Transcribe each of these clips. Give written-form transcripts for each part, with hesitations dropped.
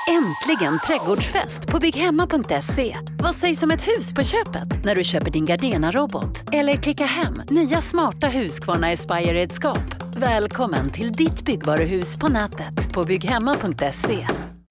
Äntligen trädgårdsfest på bygghemma.se. Vad sägs om ett hus på köpet när du köper din Gardena-robot? Eller klicka hem nya smarta Husqvarna Aspire-redskap. Välkommen till ditt byggvaruhus på nätet på bygghemma.se.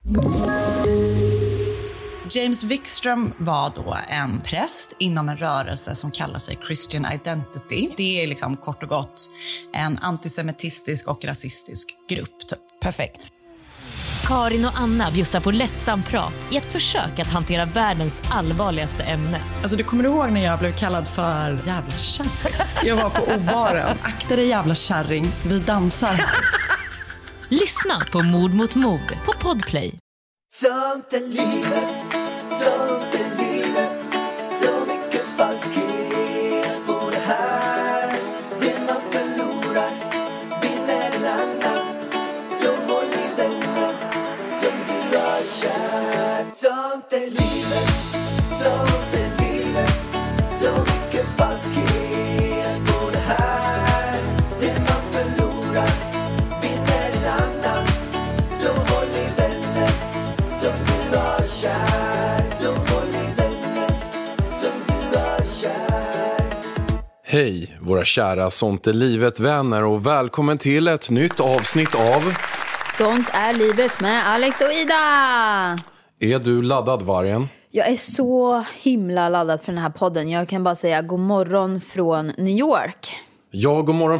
James Wikström var då en präst inom en rörelse som kallar sig Christian Identity. Det är liksom kort och gott en antisemitistisk och rasistisk grupp. Perfekt. Karin och Anna bjussar på lättsam prat i ett försök att hantera världens allvarligaste ämne. Alltså du kommer ihåg när jag blev kallad för jävla kärring? Jag var på O-baren. Akta dig jävla kärring, vi dansar. Lyssna på Mord mot mord på Podplay. Sånt är livet, sånt är livet. Så mycket falskhet på det här. Det man förlorar vinner en annan. Så håll i vänner som du har kär. Sånt är livet, sånt är livet. Så mycket falskhet på det här. Det man förlorar vinner en annan. Så håll i vänner som du har kär. Så håll i vänner som du har kär. Hej, våra kära Sånt är livet vänner, och välkommen till ett nytt avsnitt av Sånt är livet med Alex och Ida. Är du laddad, Vargen? Jag är så himla laddad för den här podden. Jag kan bara säga god morgon från New York. God morgon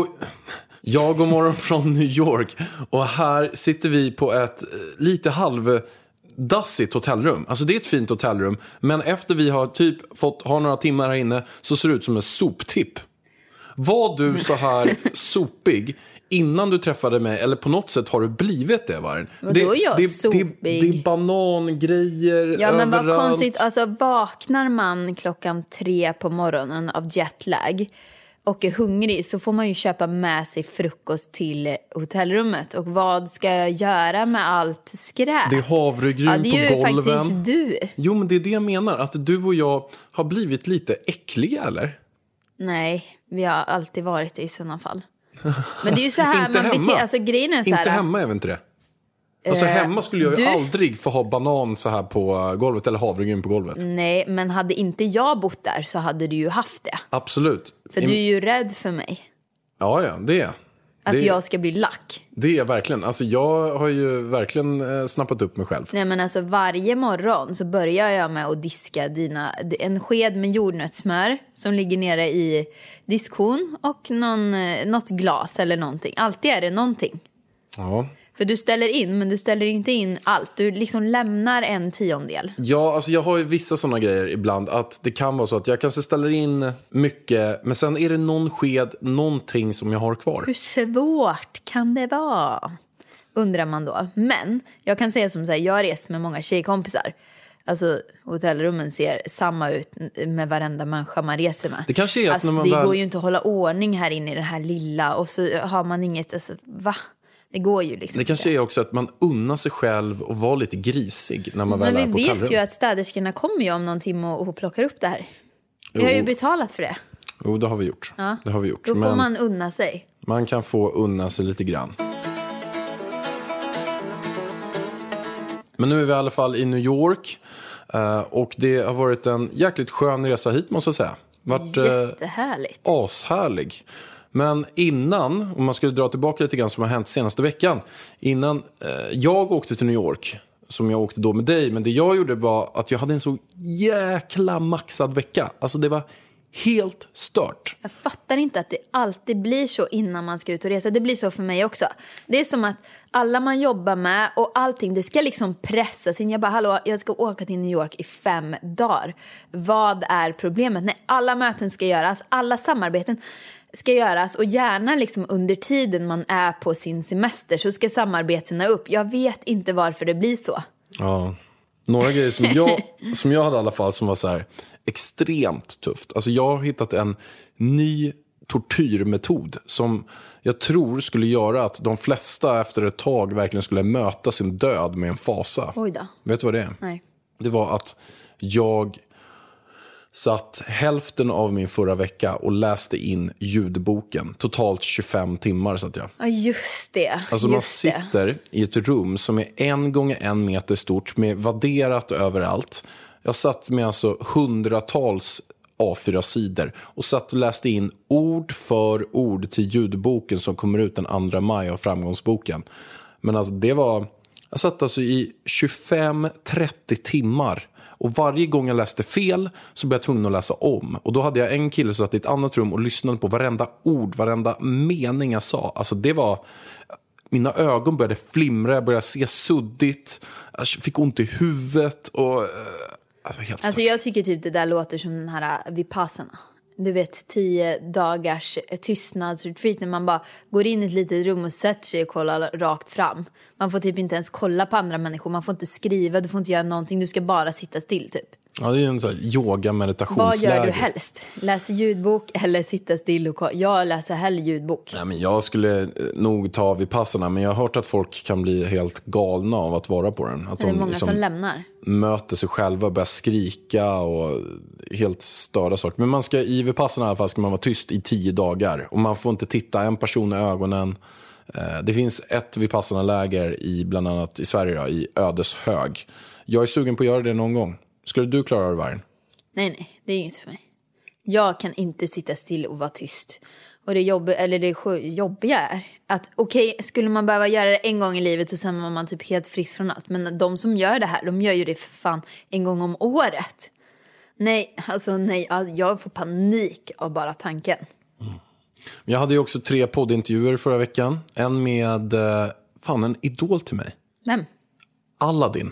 från New York. Och här sitter vi på ett lite halvdassigt hotellrum. Alltså det är ett fint hotellrum, men efter vi har typ fått ha några timmar här inne så ser det ut som en soptipp. Var du så här sopig innan du träffade mig, eller på något sätt har du blivit det, Vargen? Vadå jag sopig? Det är banangrejer. Ja, men överallt. vad konstigt. Alltså vaknar man 3:00 på morgonen av jetlag och är hungrig, så får man ju köpa med sig frukost till hotellrummet. Och vad ska jag göra med allt skräp? Det är havregryn det är på ju golven. faktiskt du. Jo, men det är det jag menar. Att du och jag har blivit lite äckliga, eller? Nej, vi har alltid varit det i sådana fall. Men det är ju så här Inte man hemma. beter, alltså grejen är så här. Inte hemma är väl inte det? Alltså hemma skulle jag ju aldrig få ha banan så här på golvet eller havregryn på golvet. Nej, men hade inte jag bott där så hade du ju haft det. Absolut. För du är ju rädd för mig. Ja, det är. Att jag ska bli lack. Det är verkligen. Alltså jag har ju verkligen snappat upp mig själv. Nej, men alltså varje morgon så börjar jag med att diska en sked med jordnötssmör som ligger nere i diskhon och något glas eller någonting. Alltid är det någonting. Ja. För du ställer in, men du ställer inte in allt. Du liksom lämnar 1/10. Ja, alltså jag har ju vissa sådana grejer ibland. Att det kan vara så att jag kanske ställer in mycket, men sen är det någon sked, någonting som jag har kvar. Hur svårt kan det vara? Undrar man då. Men jag kan säga som så här, jag har rest med många tjejkompisar. Alltså hotellrummen ser samma ut med varenda människa man reser med. Det kanske är att alltså, när man går ju inte att hålla ordning här inne i det här lilla. Och så har man inget, alltså va? Det går ju liksom. Det kanske är också att man unnar sig själv och var lite grisig när man väl är på hotellrum. Men vi vet ju att städerskorna kommer ju om någon timme och plockar upp det här. Vi har ju betalat för det. Jo, det har vi gjort. Ja. Det har vi gjort. Då får man unna sig. Man kan få unna sig lite grann. Men nu är vi i alla fall i New York. Och det har varit en jäkligt skön resa hit, måste jag säga. Jättehärligt. Ashärlig. Men innan, om man skulle dra tillbaka lite grann som har hänt senaste veckan. Innan jag åkte till New York, som jag åkte då med dig. Men det jag gjorde var att jag hade en så jäkla maxad vecka. Alltså det var helt stört. Jag fattar inte att det alltid blir så innan man ska ut och resa. Det blir så för mig också. Det är som att alla man jobbar med och allting, det ska liksom pressas in. Jag bara, hallå, jag ska åka till New York i 5 dagar. Vad är problemet? Nej, alla möten ska göras, alla samarbeten ska göras, och gärna liksom under tiden man är på sin semester så ska samarbetena upp. Jag vet inte varför det blir så. Ja, några grejer som jag hade i alla fall som var så här extremt tufft. Alltså jag har hittat en ny tortyrmetod som jag tror skulle göra att de flesta efter ett tag verkligen skulle möta sin död med en fasa. Oj då. Vet du vad det är? Nej. Det var att jag satt hälften av min förra vecka och läste in ljudboken. Totalt 25 timmar satt jag. Ja, just det. Alltså man sitter i ett rum som är 1 gånger 1 meter stort med vadderat överallt. Jag satt med alltså hundratals A4-sidor och satt och läste in ord för ord till ljudboken som kommer ut den 2 maj av Framgångsboken. Men alltså jag satt alltså i 25-30 timmar. Och varje gång jag läste fel så blev jag tvungen att läsa om. Och då hade jag en kille som satt i ett annat rum och lyssnade på varenda ord, varenda mening jag sa. Alltså det var... Mina ögon började flimra, jag började se suddigt. Jag fick ont i huvudet och... Alltså jag tycker typ det där låter som den här Vipassana. Du vet 10 dagars tystnadsretreat när man bara går in i ett litet rum och sätter sig och kollar rakt fram. Man får typ inte ens kolla på andra människor, man får inte skriva, du får inte göra någonting, du ska bara sitta still typ. Ja, det är ju en sån här yoga-meditationsläge. Vad gör du helst? Läser ljudbok eller sitta still och kolla? Jag läser hellre ljudbok. Nej, men jag skulle nog ta Vipassana, men jag har hört att folk kan bli helt galna av att vara på den. Att det är många liksom som lämnar. Möter sig själva och börjar skrika och helt störa saker. Men man ska i Vipassana i alla fall ska man vara tyst i 10 dagar. Och man får inte titta en person i ögonen. Det finns ett Vipassana-läger i bland annat i Sverige då, i Ödeshög. Jag är sugen på att göra det någon gång. Skulle du klara det, Vargen? Nej, det är inget för mig. Jag kan inte sitta still och vara tyst. Och det jobbiga är att skulle man behöva göra det en gång i livet och sen var man typ helt frisk från allt. Men de som gör det här, de gör ju det för fan en gång om året. Nej, jag får panik av bara tanken. Jag hade ju också 3 poddintervjuer förra veckan. En med, en idol till mig. Vem? Aladdin,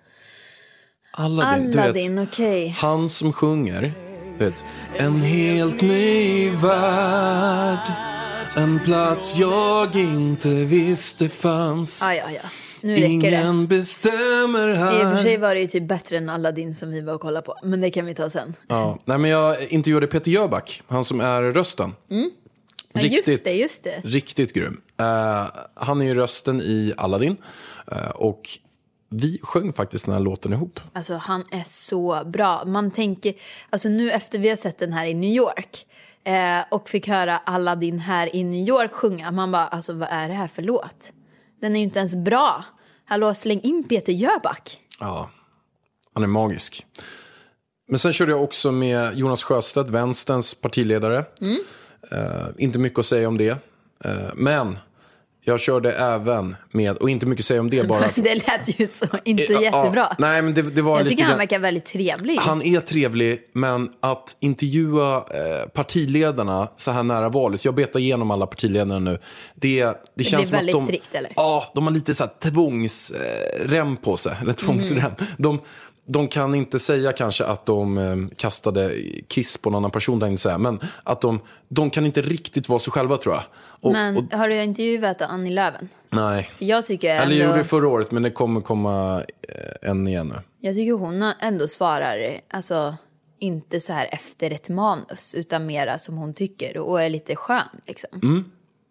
okej. Han som sjunger, vet, en helt ny värld, en plats jag inte visste fanns. Ja. Nu räcker ingen det. Bestämmer här. I och för sig var det ju typ bättre än Aladdin som vi var och kolla på. Men det kan vi ta sen. Ja, nej, men jag intervjuade Peter Jöback, han som är rösten. Ja, just det. Riktigt grym. Han är ju rösten i Aladdin. Och vi sjöng faktiskt den här låten ihop. Alltså han är så bra. Man tänker, alltså nu efter vi har sett den här i New York och fick höra Aladdin här i New York sjunga. Man bara, alltså vad är det här för låt? Den är ju inte ens bra. Hallå, släng in Peter Jöback. Ja, han är magisk. Men sen körde jag också med Jonas Sjöstedt, Vänsterns partiledare. Inte mycket att säga om det. Men jag körde även med, och inte mycket att säga om det bara. Det lät ju så inte jättebra. Nej, men det var jag tycker lite han verkar väldigt trevlig. Han är trevlig, men att intervjua partiledarna så här nära valet. Jag betar igenom alla partiledarna nu. Det känns som att de... strikt, eller? Ja, de har lite så här tvångsrem på sig. Eller tvångsrem. De kan inte säga kanske att de kastade kiss på en annan person, tänkte säga, men att de kan inte riktigt vara så själva, tror jag. Men har du intervjuat Annie Lööf? Nej. För jag tycker Eller jag gjorde det förra året, men det kommer komma en igen nu. Jag tycker hon ändå svarar, alltså inte så här efter ett manus, utan mera som hon tycker och är lite skön liksom.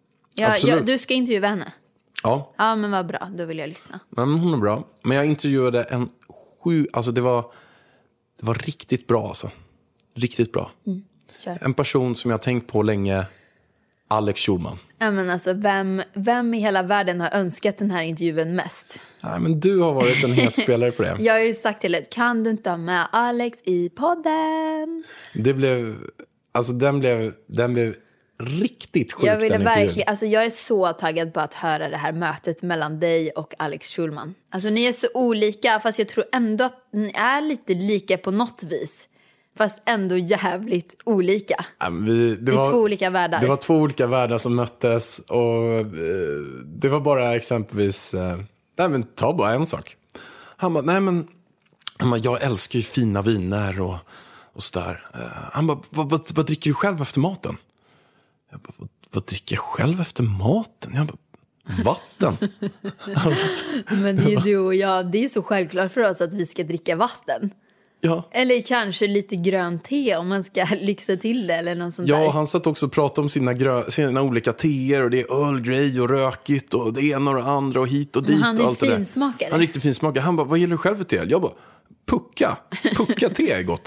Du ska intervjua henne. Ja. Ja, men vad bra, då vill jag lyssna. Men hon är bra. Men jag intervjuade alltså det var riktigt bra alltså. Riktigt bra. Kör. En person som jag har tänkt på länge, Alex Schulman. Ja, men alltså vem i hela världen har önskat den här intervjun mest? Nej, men du har varit en het spelare på det. Jag har ju sagt till dig, kan du inte ha med Alex i podden? Det blev, alltså den blev riktigt sjukt. Jag ville verkligen, alltså jag är så taggad på att höra det här mötet mellan dig och Alex Schulman. Alltså ni är så olika, fast jag tror ändå att ni är lite lika på något vis. Fast ändå jävligt olika. Det är 2 olika världar. Det var 2 olika världar som möttes. Och det var bara exempelvis... ta bara en sak. Han bara, jag älskar ju fina viner och sådär. Han bara, vad dricker du själv efter maten? Jag bara, vad dricker jag själv efter maten? Jag bara, vatten. Alltså, men det är ju du och jag, det är ju så självklart för oss att vi ska dricka vatten. Ja. Eller kanske lite grönt te om man ska lyxa till det eller något sånt där. Ja, han satt också och pratade om sina olika teer och det är Earl Grey och rökigt och det ena och det andra och hit och dit. Han är och allt finsmakare. Han är riktigt finsmakare. Han bara, vad gillar du själv för te? Jag bara, pucka te är gott.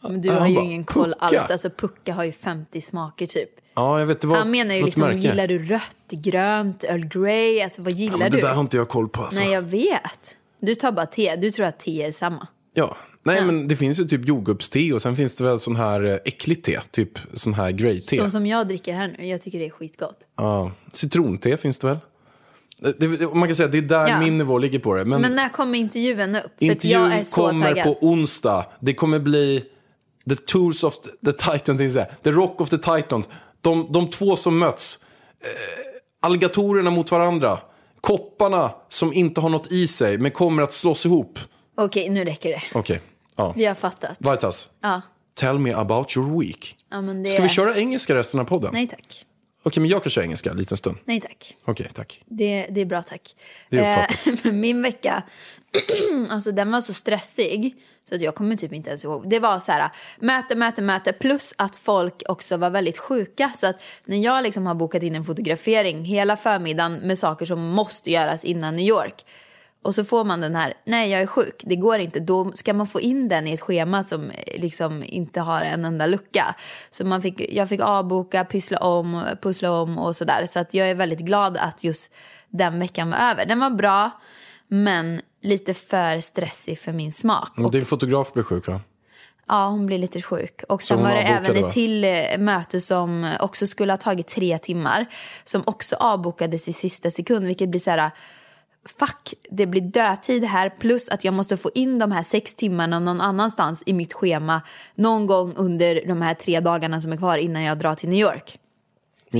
Men du har ju bara, ingen koll pucka. alls. Alltså pucka har ju 50 smaker typ. Ja, jag vet det var. Han menar ju liksom, gillar du rött, grönt, Earl Grey? Alltså vad gillar du? Det där har inte jag koll på alltså. Nej, jag vet. Du tar bara te. Du tror att te är samma. Ja, nej men det finns ju typ jordgubbste och sen finns det väl sån här äckligt te, typ sån här grey-te. Sån som jag dricker här nu, jag tycker det är skitgott. Ja, citronte finns det väl? Man kan säga att det är där min nivå ligger på det. Men när kommer intervjun upp? För intervjun jag är så kommer taggad. på onsdag. Det kommer bli The Tools of the Titan, The Rock of the Titan. De två som möts. Alligatorerna mot varandra. Kopparna som inte har något i sig men kommer att slås ihop. Okej, nu räcker det. Okej, ja. Vi har fattat. Vartas. Ja. Tell me about your week. Ja, men det... Ska vi köra engelska resten av podden? Nej tack. Okej, men jag kan köra engelska en liten stund. Nej tack. Okej, tack. Det är bra tack. Det är uppfattat. Min vecka, alltså den var så stressig så att jag kommer typ inte ens ihåg. Det var så här, möte plus att folk också var väldigt sjuka. Så att när jag liksom har bokat in en fotografering hela förmiddagen med saker som måste göras innan New York. Och så får man den här, nej jag är sjuk, det går inte. Då ska man få in den i ett schema som liksom inte har en enda lucka. Så jag fick avboka, pussla om och sådär. Så att jag är väldigt glad att just den veckan var över. Den var bra, men lite för stressig för min smak. Och din fotograf blev sjuk, va? Ja, hon blev lite sjuk. Och sen hon var det avbokade, även va? ett till möte som också skulle ha tagit 3 timmar. Som också avbokades i sista sekund, vilket blir så här... Fuck, det blir dödtid här. Plus att jag måste få in de här 6 timmarna någon annanstans i mitt schema någon gång under de här 3 dagarna som är kvar innan jag drar till New York. Men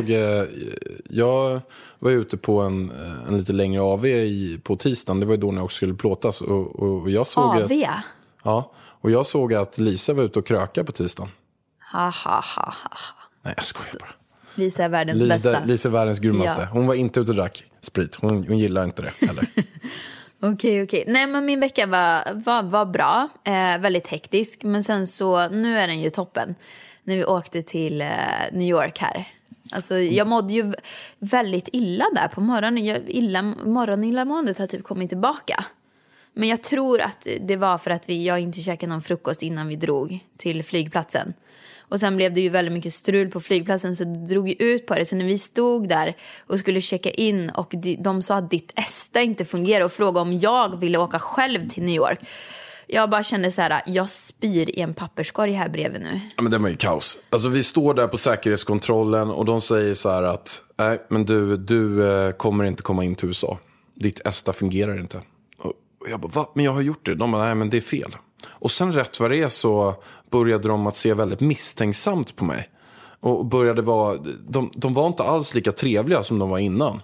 jag var ute på en lite längre AV på tisdagen. Det var ju då när jag också skulle plåtas. Och jag såg AV? Ja, och jag såg att Lisa var ute och kröka på tisdagen. Ha. Nej, jag skojar bara. Lisa är världens bästa. Lisa är världens grymmaste. Ja. Hon var inte ute och drack sprit. Hon gillar inte det heller. Okej. Nej, men min vecka var bra. Väldigt hektisk. Men sen så, nu är den ju toppen. När vi åkte till New York här. Alltså, jag mådde ju väldigt illa där på morgonen. Morgonillamåendet har typ kommit tillbaka. Men jag tror att det var för att jag inte käkade någon frukost innan vi drog till flygplatsen. Och sen blev det ju väldigt mycket strul på flygplatsen så det drog ju ut på det. Så när vi stod där och skulle checka in och de sa att ditt ESTA inte fungerar och frågade om jag ville åka själv till New York. Jag bara kände så här, jag spyr i en papperskorg här bredvid nu. Ja, men det var ju kaos. Alltså vi står där på säkerhetskontrollen och de säger så här att nej, men du kommer inte komma in till USA. Ditt ESTA fungerar inte. Och jag bara, va? Men jag har gjort det. De bara, nej men det är fel. Och sen rätt vad det är så började de att se väldigt misstänksamt på mig. Och började vara, de var inte alls lika trevliga som de var innan.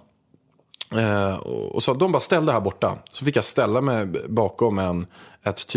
Och så de bara ställde här borta. Så fick jag ställa mig bakom ett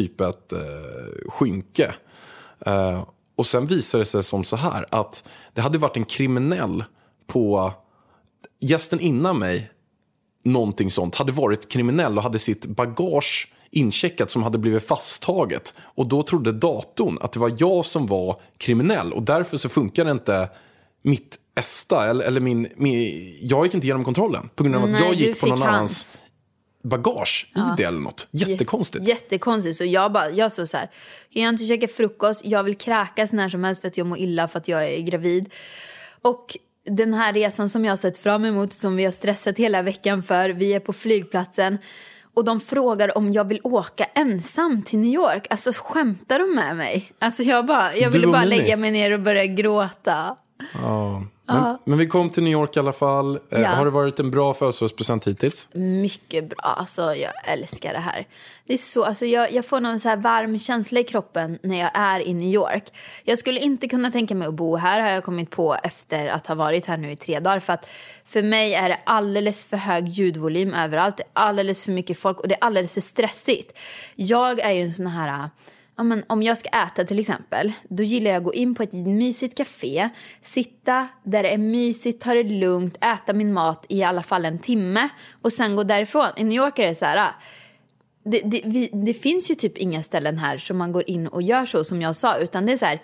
skynke. Och sen visade det sig som så här att det hade varit en kriminell på gästen innan mig. Någonting sånt hade varit kriminell och hade sitt bagage incheckat som hade blivit fasttaget. Och då trodde datorn att det var jag som var kriminell. Och därför så funkar inte mitt ESTA eller jag gick inte igenom kontrollen på grund av att jag gick på någon annans bagage i det eller något. Jättekonstigt. Jättekonstigt. Så jag så här, kan jag inte käka frukost? Jag vill kräkas när som helst för att jag mår illa för att jag är gravid. Och den här resan som jag har sett fram emot, som vi har stressat hela veckan för, vi är på flygplatsen och de frågar om jag vill åka ensam till New York. Alltså skämtar de med mig? Alltså jag ville bara lägga mig ner och börja gråta. Ja. Men vi kom till New York i alla fall. Har det varit en bra födelsedagspresent hittills? Mycket bra, alltså jag älskar det här. Det är så, alltså jag får någon så här varm känsla i kroppen när jag är i New York. Jag skulle inte kunna tänka mig att bo här, har jag kommit på efter att ha varit här nu i 3 dagar. För att för mig är det alldeles för hög ljudvolym överallt. Det är alldeles för mycket folk och det är alldeles för stressigt. Jag är ju en sån här... Ja, men om jag ska äta till exempel, då gillar jag att gå in på ett mysigt café, sitta där det är mysigt, ta det lugnt, äta min mat i alla fall 1 timme och sen gå därifrån. I New York är det så här, det finns ju typ inga ställen här som man går in och gör så som jag sa, utan det är så här,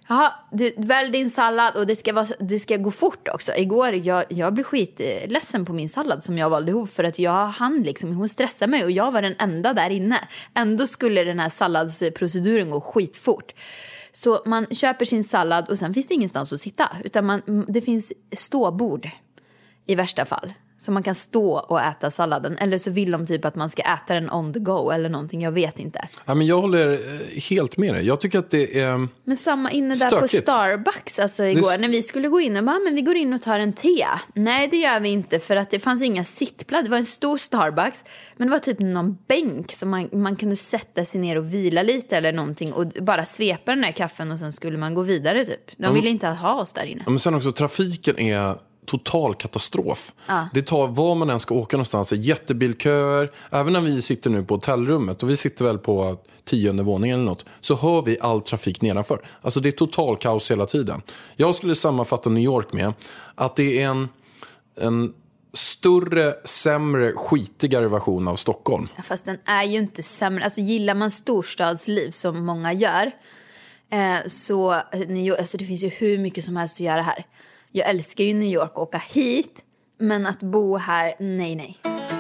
Jaha, du välj din sallad och det ska gå fort också. Igår, jag blev skitledsen på min sallad som jag valde ihop för att hon stressade mig och jag var den enda där inne. Ändå skulle den här salladsproceduren gå skitfort. Så man köper sin sallad och sen finns det ingenstans att sitta. Utan det finns ståbord i värsta fall. Så man kan stå och äta salladen. Eller så vill de typ att man ska äta den on the go eller någonting, jag vet inte. Ja, men jag håller helt med dig. Jag tycker att det är men samma inne där stökigt. På Starbucks alltså igår när vi skulle gå in och bara, men vi går in och tar en te. Nej, det gör vi inte för att det fanns inga sittplatser. Det var en stor Starbucks, men det var typ någon bänk som man kunde sätta sig ner och vila lite eller någonting och bara svepa den där kaffen och sen skulle man gå vidare typ. De ville inte ha oss där inne. Ja, men sen också trafiken är total katastrof. Det tar var man än ska åka någonstans. Jättebilköer. Även när vi sitter nu på hotellrummet och vi sitter väl på 10:e våningen eller något, så hör vi all trafik nedanför. Alltså det är total kaos hela tiden. Jag skulle sammanfatta New York med att det är en större, sämre, skitigare version av Stockholm. Ja, fast den är ju inte sämre. Alltså gillar man storstadsliv som många gör så alltså, det finns ju hur mycket som helst att göra här. Jag älskar ju New York och åka hit. Men att bo här, nej.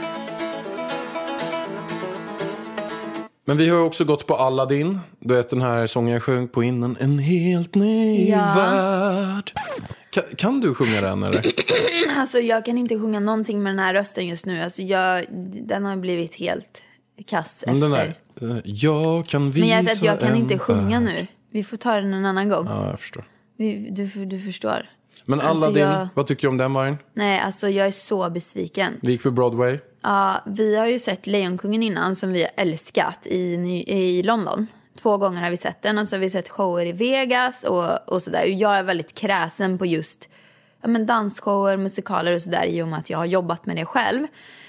Men vi har ju också gått på Aladdin. Du vet den här sången jag sjöng på innan. En helt ny värld. Kan du sjunga den eller? Alltså jag kan inte sjunga någonting med den här rösten just nu. Alltså den har blivit helt kass efter. Den där, jag kan visa. Men jag kan inte sjunga nu. Vi får ta den en annan gång. Ja, jag förstår. Du förstår. Men Aladdin, vad tycker du om den vargen? Nej, alltså jag är så besviken. Vi gick på Broadway. Ja, vi har ju sett Lejonkungen innan som vi har älskat i London. 2 gånger har vi sett den. Och så har vi sett shower i Vegas och sådär. Och jag är väldigt kräsen på just dansshower, musikaler och sådär i och med att jag har jobbat med det själv.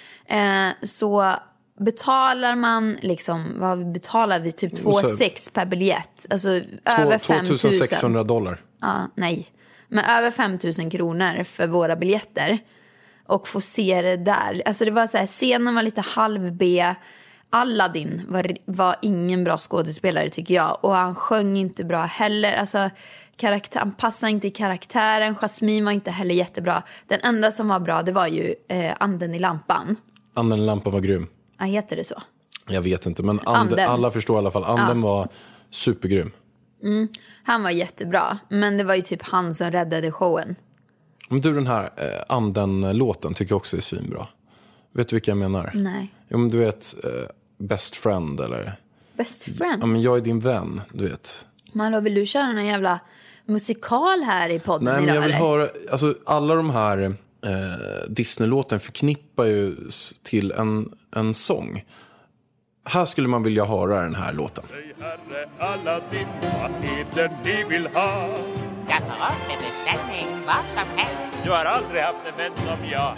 Så betalar man liksom, vad betalar vi? Typ 2,6 per biljett. Alltså över 5 000. $2,600. Ja, nej. Men över 5 000 kronor för våra biljetter. Och få se det där. Alltså det var så här, scenen var lite halv B. Aladdin var ingen bra skådespelare tycker jag. Och han sjöng inte bra heller. Alltså han passade inte i karaktären. Jasmine var inte heller jättebra. Den enda som var bra, det var ju anden i lampan. Anden i lampan var grym. Ja, heter det så? Jag vet inte, men alla förstår i alla fall. Anden var supergrym. Han var jättebra. Men det var ju typ han som räddade showen. Men du, den här anden-låten tycker jag också är svinbra. Vet du vilka jag menar? Nej. Ja, men du vet Best Friend eller? Best Friend? Ja, men jag är din vän, du vet. Men då vill du köra en jävla musikal här i podden? Nej, men jag vill eller? höra, alltså alla de här Disney-låten förknippar ju till en sång. Här skulle man vilja höra den här låten. Säg herre Aladdin, vad är det ni vill ha? Jag tar upp en beställning, vad som helst. Du har aldrig haft en vän som jag.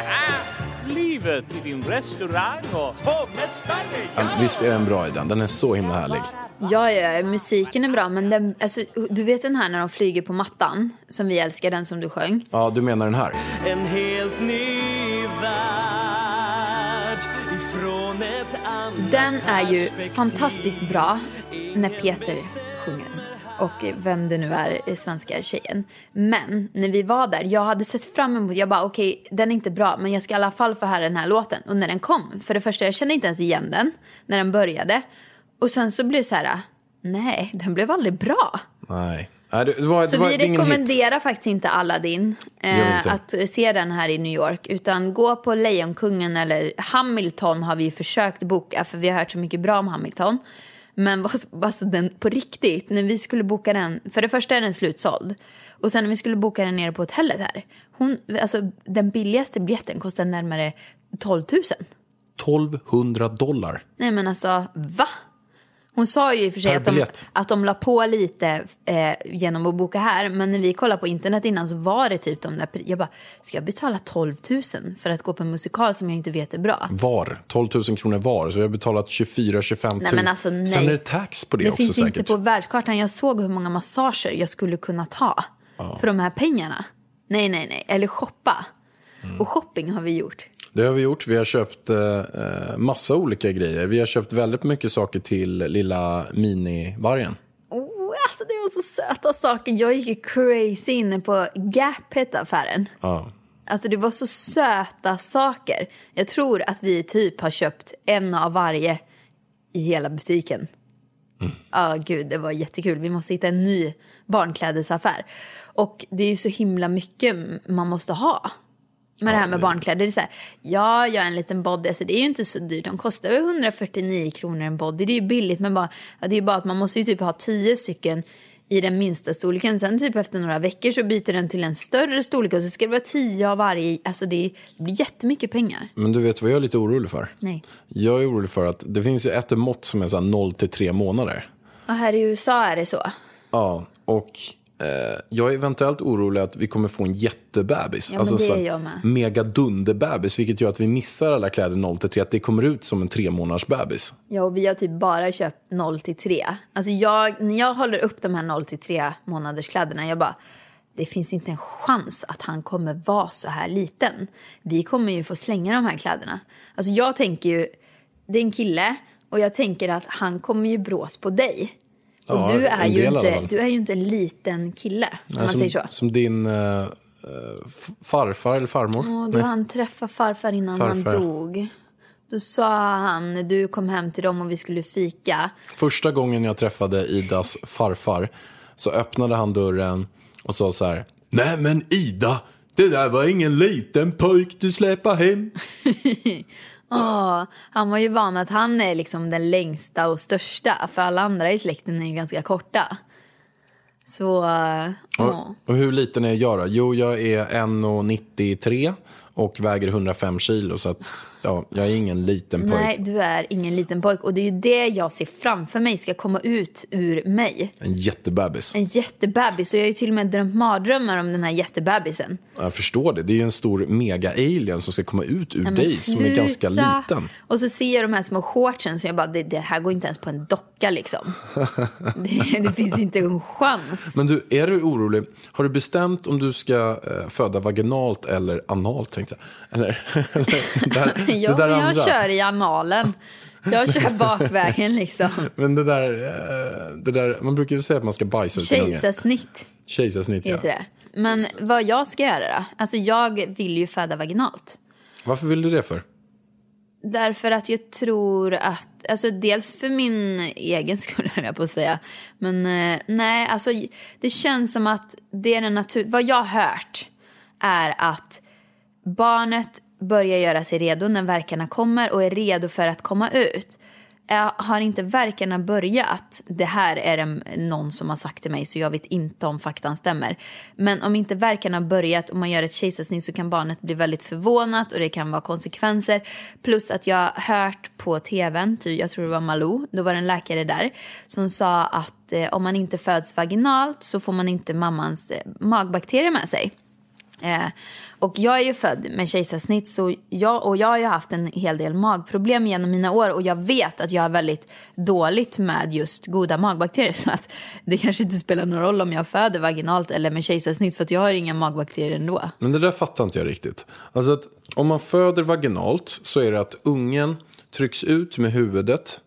Livet i din restaurang och hovmästare, ja. Visst är den bra i den? Den är så himla härlig. Ja, musiken är bra. Men alltså, du vet den här när de flyger på mattan, som vi älskar, den som du sjöng. Ja, du menar den här? En helt ny värld ifrån ett annat. Den är ju fantastiskt bra när Peter sjunger den. Och vem det nu är svenska tjejen. Men när vi var där, jag hade sett fram emot, jag bara okej, den är inte bra, men jag ska i alla fall få höra den här låten. Och när den kom, för det första, jag kände inte ens igen den när den började. Och sen så blev det så här, nej, den blev aldrig bra. Nej. Så vi rekommenderar faktiskt inte Aladdin att se den här i New York. Utan gå på Lejonkungen eller Hamilton har vi försökt boka. För vi har hört så mycket bra om Hamilton. Men alltså den, på riktigt, när vi skulle boka den, för det första är den slutsåld. Och sen när vi skulle boka den nere på hotellet här, alltså den billigaste biljetten kostar närmare 12 000. $1,200. Nej men alltså, va? Hon sa ju i och för sig att de la på lite genom att boka här. Men när vi kollade på internet innan så var det typ de där. Jag bara, ska jag betala 12 000 för att gå på en musikal som jag inte vet är bra? 12 000 kronor var. Så jag har betalat 24-25 000. Nej, men alltså, nej. Sen är det tax på det också säkert. Det finns inte på världskartan. Jag såg hur många massager jag skulle kunna ta för de här pengarna. Nej. Eller shoppa. Och shopping har vi gjort. Det har vi gjort. Vi har köpt massa olika grejer. Vi har köpt väldigt mycket saker till lilla minivargen. Jo, alltså det var så söta saker. Jag gick ju crazy inne på Gap hette affären. Ja. Alltså det var så söta saker. Jag tror att vi typ har köpt en av varje i hela butiken. Gud, det var jättekul. Vi måste hitta en ny barnklädesaffär. Och det är ju så himla mycket man måste ha med det här med barnkläder. Det är så här, jag är en liten body, alltså det är ju inte så dyrt. De kostar väl 149 kronor en body. Det är ju billigt, men det är ju bara att man måste ju typ ha 10 stycken i den minsta storleken. Sen typ efter några veckor så byter den till en större storlek och så ska det vara 10 av varje. Alltså det blir jättemycket pengar. Men du vet vad jag är lite orolig för? Nej. Jag är orolig för att det finns ju ett mått som är så här 0-3 månader. Och här i USA är det så. Ja, och jag är eventuellt orolig att vi kommer få en jättebebis. Ja, alltså men det så är jag med. megadunderbebis, vilket gör att vi missar alla kläder 0-3. Att det kommer ut som en 3 månaders bebis. Ja, och vi har typ bara köpt 0-3. Alltså när jag håller upp de här 0-3 månaders kläderna, jag bara, det finns inte en chans att han kommer vara så här liten. Vi kommer ju få slänga de här kläderna. Alltså jag tänker ju, det är en kille och jag tänker att han kommer ju brås på dig. Och Ja, du är ju inte en liten kille, om man säger så. Som din farfar eller farmor. Då han träffade farfar innan han dog. Då sa han, du kom hem till dem och vi skulle fika. Första gången jag träffade Idas farfar så öppnade han dörren och sa så här: nej men Ida, det där var ingen liten pojk du släpar hem. Han var ju van att han är liksom den längsta och största. För alla andra i släkten är ju ganska korta. Så, och hur liten är jag då? Jo, jag är 1,93 och väger 105 kilo. Så att, ja, jag är ingen liten pojk. Nej, du är ingen liten pojk. Och det är ju det jag ser framför mig ska komma ut ur mig. En jättebebis. En jättebebis. Och jag har ju till och med drömt mardrömmar om den här jättebebisen. Jag förstår det. Det är ju en stor mega-alien som ska komma ut ur dig som är ganska liten. Och så ser jag de här små shortsen så jag bara, det här går inte ens på en docka liksom. det finns inte en chans. Men du, är du orolig? Har du bestämt om du ska föda vaginalt eller analt, tänkte jag? Eller det där andra? Jag kör i analen. Jag kör bakvägen liksom. Men det där, man brukar ju säga att man ska bajsa ut en unge. Kejsarsnitt, ja. Det. Men vad jag ska göra då? Alltså jag vill ju föda vaginalt. Varför vill du det för? Därför att jag tror att, alltså dels för min egen skull höll jag på att säga. Men nej, alltså det känns som att det är en vad jag har hört är att barnet börjar göra sig redo när verkarna kommer och är redo för att komma ut. Har inte verkarna börjat, det här är det någon som har sagt till mig så jag vet inte om faktan stämmer. Men om inte verkarna börjat och man gör ett kejsarsnitt så kan barnet bli väldigt förvånat och det kan vara konsekvenser. Plus att jag har hört på tvn, jag tror det var Malou, då var det en läkare där som sa att om man inte föds vaginalt så får man inte mammans magbakterier med sig. Och jag är ju född med kejsarsnitt så jag har ju haft en hel del magproblem genom mina år och jag vet att jag är väldigt dåligt med just goda magbakterier så att det kanske inte spelar någon roll om jag föder vaginalt eller med kejsarsnitt för att jag har inga magbakterier ändå. Men det där fattar inte jag riktigt. Alltså att om man föder vaginalt så är det att ungen trycks ut med huvudet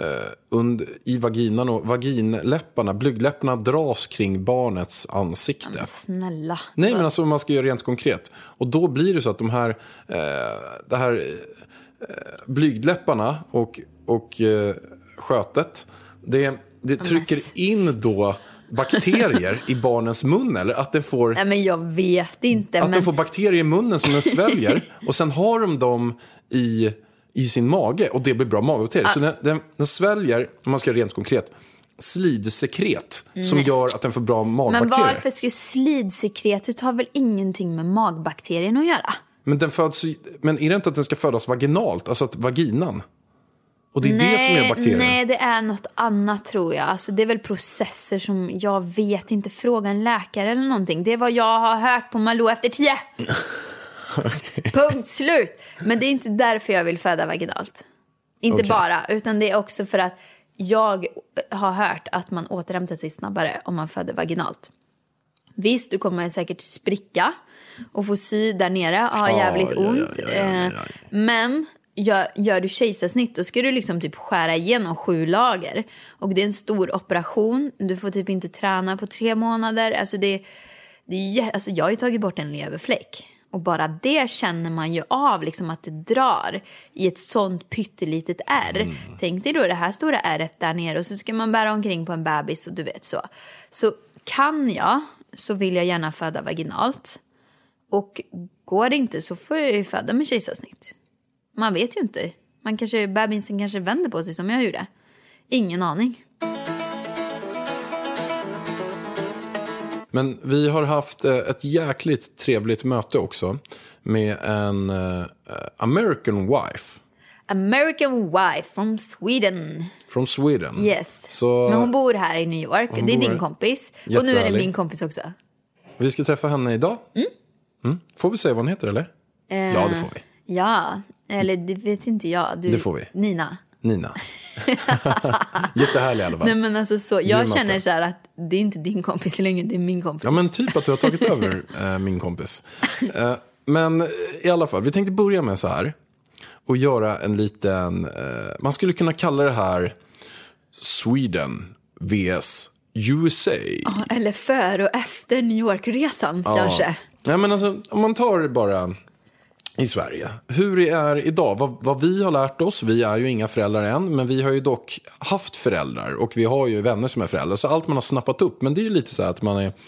i vaginan och vaginläpparna, blygdläpparna dras kring barnets ansikte. Men snälla. Nej, men alltså man ska göra rent konkret. Och då blir det så att de här blygdläpparna och skötet det trycker in då bakterier i barnens mun eller att den får. Nej, men jag vet inte. Att den får bakterier i munnen som den sväljer och sen har de dem i sin mage och det blir bra magbakterier. Så den sväljer, om man ska rent konkret, slidsekret som gör att den får bra magbakterier. Men varför skulle slidsekretet ha väl ingenting med magbakterien att göra? Men är det inte att den ska födas vaginalt, alltså att vaginan? Och det är det som är bakterier. Nej, det är något annat tror jag. Alltså det är väl processer som jag vet inte, fråga en läkare eller någonting. Det är vad jag har hört på Malou efter 10. Okay. Punkt slut. Men det är inte därför jag vill föda vaginalt. Inte bara, utan det är också för att jag har hört att man återhämtar sig snabbare om man föder vaginalt. Visst, du kommer säkert spricka och få sy där nere och ha jävligt ont. Men gör du kejsarsnitt, då ska du liksom typ skära igenom 7 lager. Och det är en stor operation. Du får typ inte träna på 3 månader. Alltså alltså jag har ju tagit bort en leverfläck. Och bara det känner man ju av liksom, att det drar i ett sånt pyttelitet ärr. Tänk dig då det här stora ärret där nere. Och så ska man bära omkring på en bebis och du vet så. Så kan jag, så vill jag gärna föda vaginalt. Och går det inte så får jag ju föda med kejsarsnitt. Man vet ju inte. Bebisen kanske vänder på sig som jag gjorde. Ingen aning. Men vi har haft ett jäkligt trevligt möte också med en American wife. American wife from Sweden. From Sweden. Yes. Så, men hon bor här i New York. Det är din kompis. Och nu är det min kompis också. Vi ska träffa henne idag. Får vi säga vad hon heter eller? Ja, det får vi. Ja, eller det vet inte jag. Det får vi. Nina. Jättehärlig i alla fall. Nej, men alltså så, jag känner så här att det är inte din kompis längre, det är min kompis. Ja, men typ att du har tagit över min kompis. Men i alla fall, vi tänkte börja med så här. Och göra en liten, man skulle kunna kalla det här Sweden vs USA. Eller före och efter New York-resan kanske. Ja, men alltså, om man tar det bara i Sverige. Hur det är idag, vad vi har lärt oss, vi är ju inga föräldrar än, men vi har ju dock haft föräldrar och vi har ju vänner som är föräldrar. Så allt man har snappat upp, men det är ju lite så här att man är...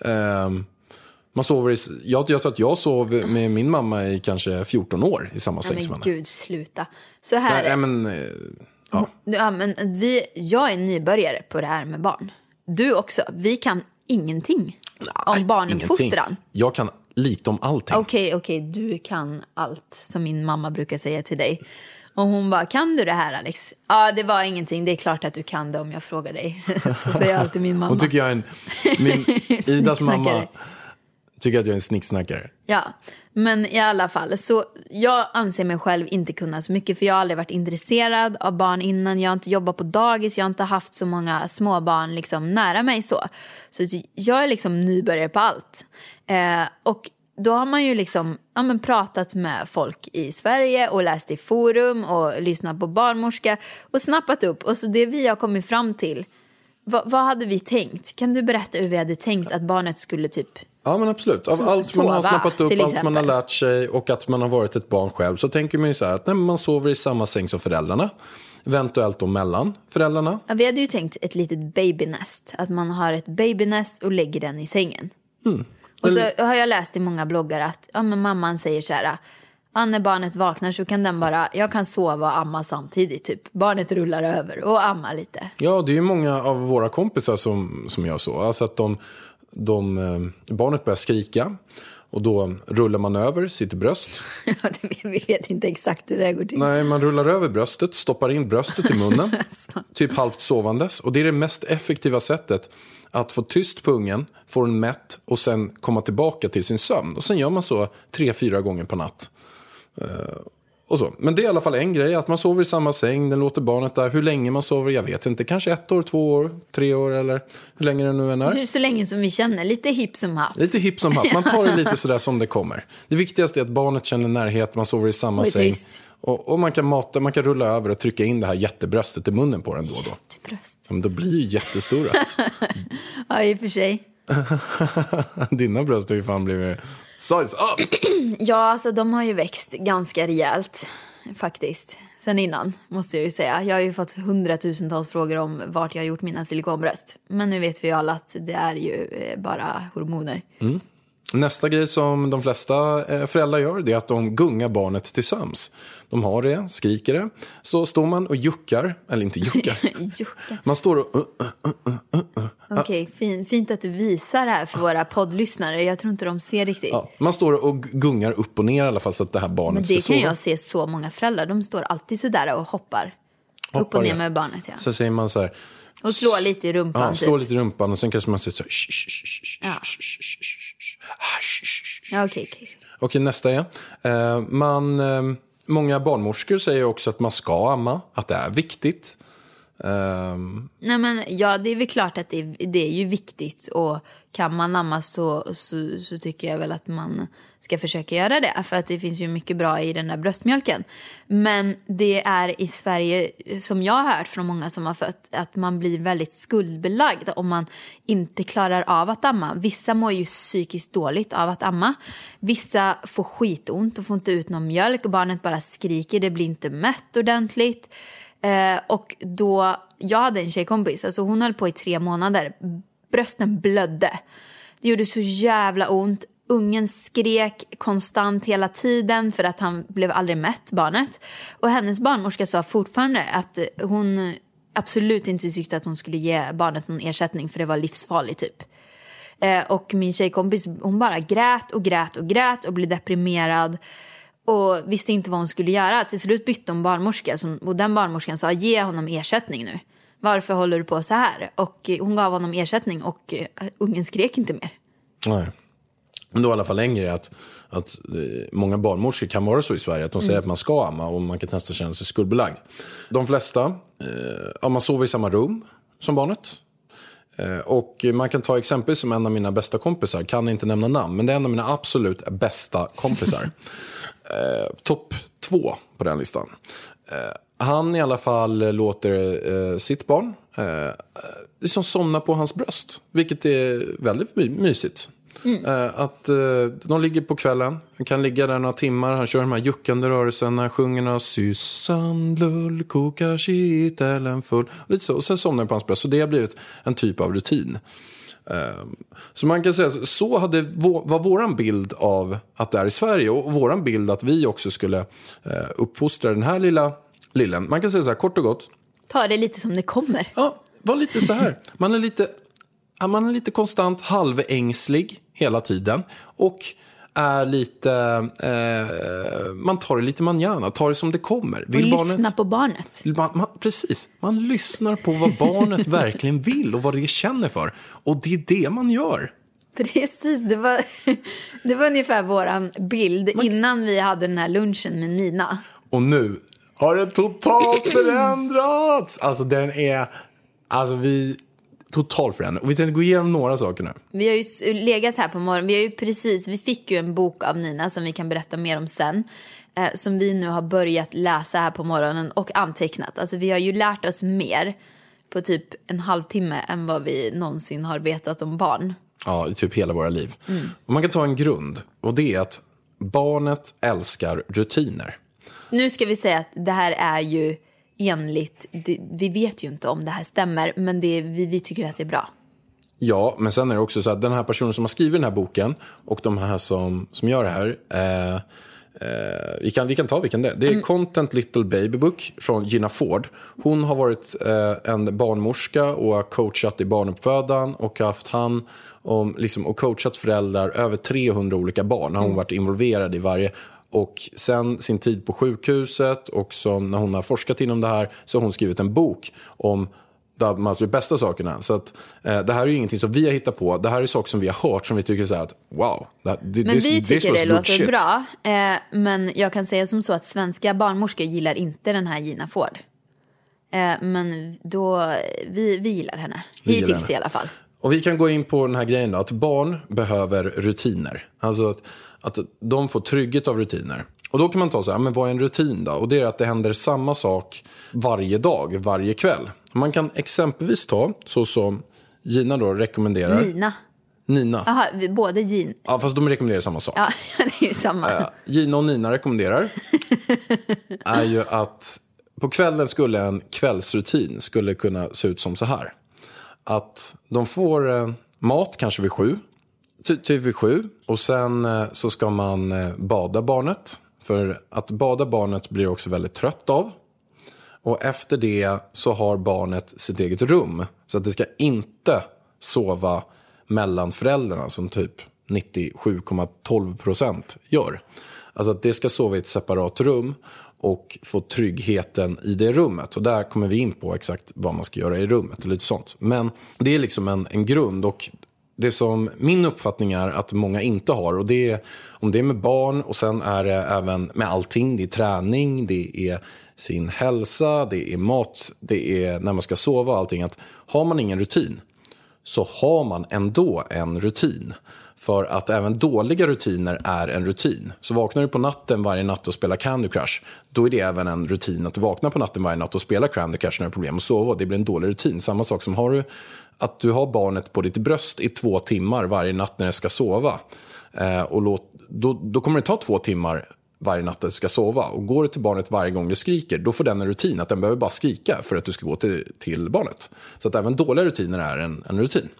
man sover jag tror att jag sov med min mamma i kanske 14 år i samma säng som henne. Men gud, sluta. Så här... Nej, men... Ja, men jag är nybörjare på det här med barn. Du också. Vi kan ingenting om barnuppfostran. Jag kan lite om allting. Okej, du kan allt som min mamma brukar säga till dig. Och hon bara, kan du det här Alex? Ja, det var ingenting. Det är klart att du kan det om jag frågar dig. Så säger alltid min mamma. Hon tycker jag är Idas mamma tycker att jag är en snicksnackare. Ja, men i alla fall. Så jag anser mig själv inte kunna så mycket. För jag har aldrig varit intresserad av barn innan. Jag har inte jobbat på dagis. Jag har inte haft så många små barn liksom nära mig så. Så jag är liksom nybörjare på allt. Och då har man ju liksom pratat med folk i Sverige och läst i forum och lyssnat på barnmorska och snappat upp. Och så det vi har kommit fram till, vad hade vi tänkt? Kan du berätta hur vi hade tänkt att barnet skulle typ... Ja, men absolut. Av allt man har snappat upp, allt man har lärt sig och att man har varit ett barn själv, så tänker man ju så här att man sover i samma säng som föräldrarna. Eventuellt då mellan föräldrarna. Ja, vi hade ju tänkt ett litet babynest. Att man har ett babynest och lägger den i sängen. Och så har jag läst i många bloggar att men mamman säger så här: när barnet vaknar så kan den bara, jag kan sova och amma samtidigt typ. Barnet rullar över och amma lite. Ja, det är ju många av våra kompisar som gör så. Alltså att barnet börjar skrika och då rullar man över sitt bröst. Ja, vi vet inte exakt hur det går till. Nej, man rullar över bröstet, stoppar in bröstet i munnen. Typ halvt sovandes. Och det är det mest effektiva sättet att få tyst på ungen, få den mätt och sen komma tillbaka till sin sömn. Och sen gör man så 3-4 gånger per natt. Och så. Men det är i alla fall en grej, att man sover i samma säng, den låter barnet där. Hur länge man sover, jag vet inte. Kanske 1 år, 2 år, 3 år eller hur länge det nu än är. Så länge som vi känner, lite hipp som happ. Lite hipp som happ, man tar det lite sådär som det kommer. Det viktigaste är att barnet känner närhet, man sover i samma säng. Och man kan man kan rulla över och trycka in det här jättebröstet i munnen på den då och då. Jättebröst. Men då blir ju jättestora. Ja, i och för sig. Dina bröst har ju fan blivit size up. Ja, alltså de har ju växt ganska rejält faktiskt. Sen innan, måste jag ju säga. Jag har ju fått 100,000-tals frågor om vart jag har gjort mina silikonbröst. Men nu vet vi ju alla att det är ju bara hormoner. Nästa grej som de flesta föräldrar gör, det är att de gungar barnet till söms. De har det, skriker det. Så står man och juckar, eller inte juckar. Man står och... Okej, fint att du visar det här för våra poddlyssnare. Jag tror inte de ser riktigt. Ja, man står och gungar upp och ner i alla fall så att det här barnet ska sova. Men det kan jag se så många föräldrar. De står alltid så där och hoppar upp och ner med barnet. Ja. Så säger man så här... Och slår lite i rumpan. Ja, slår lite i rumpan och sen kanske man säger så här... Ja, okej. Okej, nästa är... många barnmorskor säger också att man ska amma, att det är viktigt. Nej, men ja, det är väl klart att det är ju viktigt, och kan man amma så tycker jag väl att man ska försöka göra det, för att det finns ju mycket bra i den där bröstmjölken. Men det är i Sverige, som jag har hört från många som har fött, att man blir väldigt skuldbelagd om man inte klarar av att amma. Vissa mår ju psykiskt dåligt av att amma. Vissa får skitont och får inte ut någon mjölk, och barnet bara skriker, det blir inte mätt ordentligt. Och då, jag hade en tjejkompis, alltså hon höll på i 3 månader, brösten blödde, det gjorde så jävla ont, ungen skrek konstant hela tiden för att han blev aldrig mätt, barnet. Och hennes barnmorska sa fortfarande att hon absolut inte tyckte att hon skulle ge barnet någon ersättning, för det var livsfarligt typ. Och min tjejkompis, hon bara grät och blev deprimerad och visste inte vad hon skulle göra. Till slut bytte hon barnmorska, och den barnmorskan sa, ge honom ersättning nu. Varför håller du på så här? Och hon gav honom ersättning, och ungen skrek inte mer. Nej. Men då i alla fall en grej att många barnmorskor kan vara så i Sverige, att de säger att man ska amma och man kan nästan känna sig skuldbelagd. De flesta, man sover i samma rum som barnet. Och man kan ta exempel som en av mina bästa kompisar, kan inte nämna namn, men det är en av mina absolut bästa kompisar. Topp 2 på den listan. Han i alla fall låter sitt barn liksom somna på hans bröst, vilket är väldigt mysigt. Att de ligger på kvällen, han kan ligga där några timmar, han kör de här juckande rörelserna, sjunger några syssan, lull, kokar kittelen full, lite så, och sen somnar på hans bröst. Så det har blivit en typ av rutin. Så man kan säga, så var våran bild av att det är i Sverige, och våran bild att vi också skulle uppfostra den här lillen. Man kan säga så här, kort och gott, ta det lite som det kommer. Ja, var lite så här. Man är lite konstant halvängslig hela tiden, och är lite man tar det lite manjana, tar det som det kommer. Vill och lyssna på barnet. Precis, man lyssnar på vad barnet verkligen vill och vad det känner för, och det är det man gör. Precis, det var ungefär våran bild innan vi hade den här lunchen med Nina. Och nu har det totalt förändrats. Alltså vi totalt förändrad. Och vi tänkte gå igenom några saker nu. Vi har ju legat här på morgonen. Vi fick ju en bok av Nina som vi kan berätta mer om sen. Som vi nu har börjat läsa här på morgonen och antecknat. Alltså vi har ju lärt oss mer på typ en halvtimme än vad vi någonsin har vetat om barn. Ja, i typ hela våra liv. Och man kan ta en grund, och det är att barnet älskar rutiner. Nu ska vi säga att det här är ju enligt, vi vet ju inte om det här stämmer, men vi tycker att det är bra. Ja, men sen är det också så att den här personen som har skrivit den här boken och de här som gör det här, vi kan ta vilken det är. Det är Content Little Baby Book från Gina Ford. Hon har varit en barnmorska och har coachat i barnuppfödan och haft hand om och coachat föräldrar över 300 olika barn. Har hon varit involverad i varje. Och sen sin tid på sjukhuset, och så när hon har forskat inom det här, så har hon skrivit en bok om de bästa sakerna. Så att det här är ju ingenting som vi har hittat på. Det här är saker som vi har hört, som vi tycker så här att wow. Men vi tycker det låter bra. Men jag kan säga som så att svenska barnmorskor gillar inte den här Gina Ford. Men då, vi gillar henne. Hittills i alla fall. Och vi kan gå in på den här grejen då, att barn behöver rutiner. Alltså att de får trygghet av rutiner. Och då kan man ta så här, men vad är en rutin då? Och det är att det händer samma sak varje dag, varje kväll. Man kan exempelvis ta, så som Gina då rekommenderar. Nina. Jaha, både Gina. Ja, fast de rekommenderar samma sak. Ja, det är ju samma. Gina och Nina rekommenderar är ju att på kvällen skulle en kvällsrutin skulle kunna se ut som så här. Att de får mat kanske vid 7. Typ vid 7. Och sen så ska man bada barnet. För att bada barnet blir också väldigt trött av. Och efter det så har barnet sitt eget rum. Så att det ska inte sova mellan föräldrarna som typ 97,12% gör. Alltså att det ska sova i ett separat rum och få tryggheten i det rummet. Och där kommer vi in på exakt vad man ska göra i rummet och lite sånt. Men det är liksom en grund, och det som min uppfattning är att många inte har, och det är om det är med barn och sen är det även med allting. Det är träning, det är sin hälsa, det är mat, det är när man ska sova och allting. Att har man ingen rutin så har man ändå en rutin. För att även dåliga rutiner är en rutin. Så vaknar du på natten varje natt och spelar Candy Crush, då är det även en rutin att du vaknar på natten varje natt och spelar Candy Crush när du har problem att sova. Det blir en dålig rutin. Samma sak som har du att du har barnet på ditt bröst i 2 timmar varje natt när det ska sova. Och då kommer det ta 2 timmar varje natt det ska sova. Och går du till barnet varje gång det skriker, då får den en rutin att den behöver bara skrika för att du ska gå till barnet. Så att även dåliga rutiner är en rutin.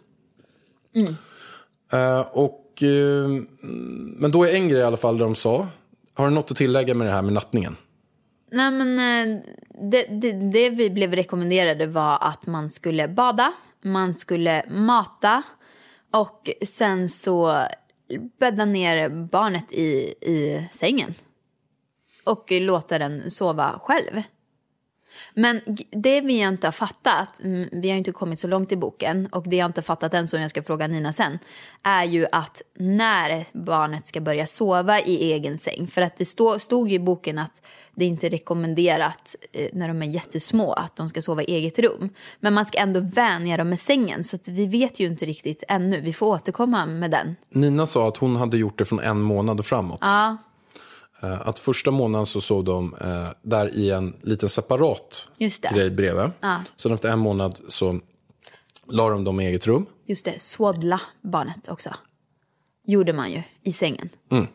Men då är en grej i alla fall de sa. Har du något att tillägga med det här med nattningen? Nej, men det vi blev rekommenderade var att man skulle bada, man skulle mata och sen så bädda ner barnet i sängen och låta den sova själv. Men det vi inte har fattat, vi har inte kommit så långt i boken, och det jag inte har fattat än som jag ska fråga Nina sen, är ju att när barnet ska börja sova i egen säng. För att det stod ju i boken att det inte är rekommenderat när de är jättesmå att de ska sova i eget rum. Men man ska ändå vänja dem med sängen, så att vi vet ju inte riktigt ännu. Vi får återkomma med den. Nina sa att hon hade gjort det från 1 månad och framåt. Ja. Att första månaden så såg de där i en liten separat grej bredvid. Ja. Så efter 1 månad så la de dem i eget rum. Just det, swaddla barnet också. Gjorde man ju i sängen.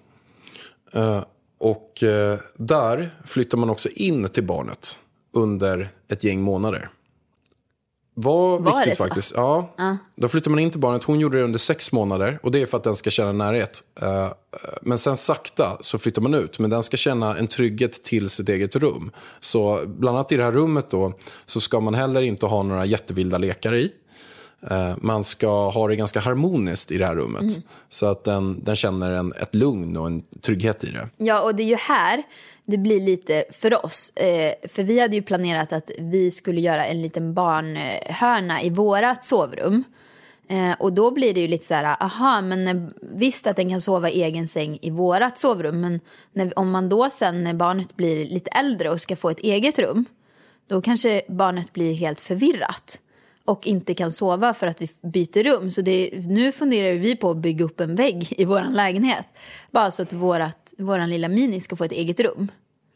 Och där flyttar man också in till barnet under ett gäng månader. Var viktigt faktiskt. Ja. Då flyttar man in till barnet. Hon gjorde det under 6 månader. Och det är för att den ska känna närhet. Men sen sakta så flyttar man ut. Men den ska känna en trygghet till sitt eget rum. Så bland annat i det här rummet då, så ska man heller inte ha några jättevilda lekar i. Man ska ha det ganska harmoniskt i det här rummet. Så att den känner ett lugn och en trygghet i det. Ja, och det är ju här det blir lite för oss. För vi hade ju planerat att vi skulle göra en liten barnhörna i vårat sovrum. Och då blir det ju lite så här, men visst att den kan sova i egen säng i vårat sovrum. Men om man då sen när barnet blir lite äldre och ska få ett eget rum, då kanske barnet blir helt förvirrat och inte kan sova för att vi byter rum. Så nu funderar vi på att bygga upp en vägg i våran lägenhet. Bara så att våran lilla mini ska få ett eget rum.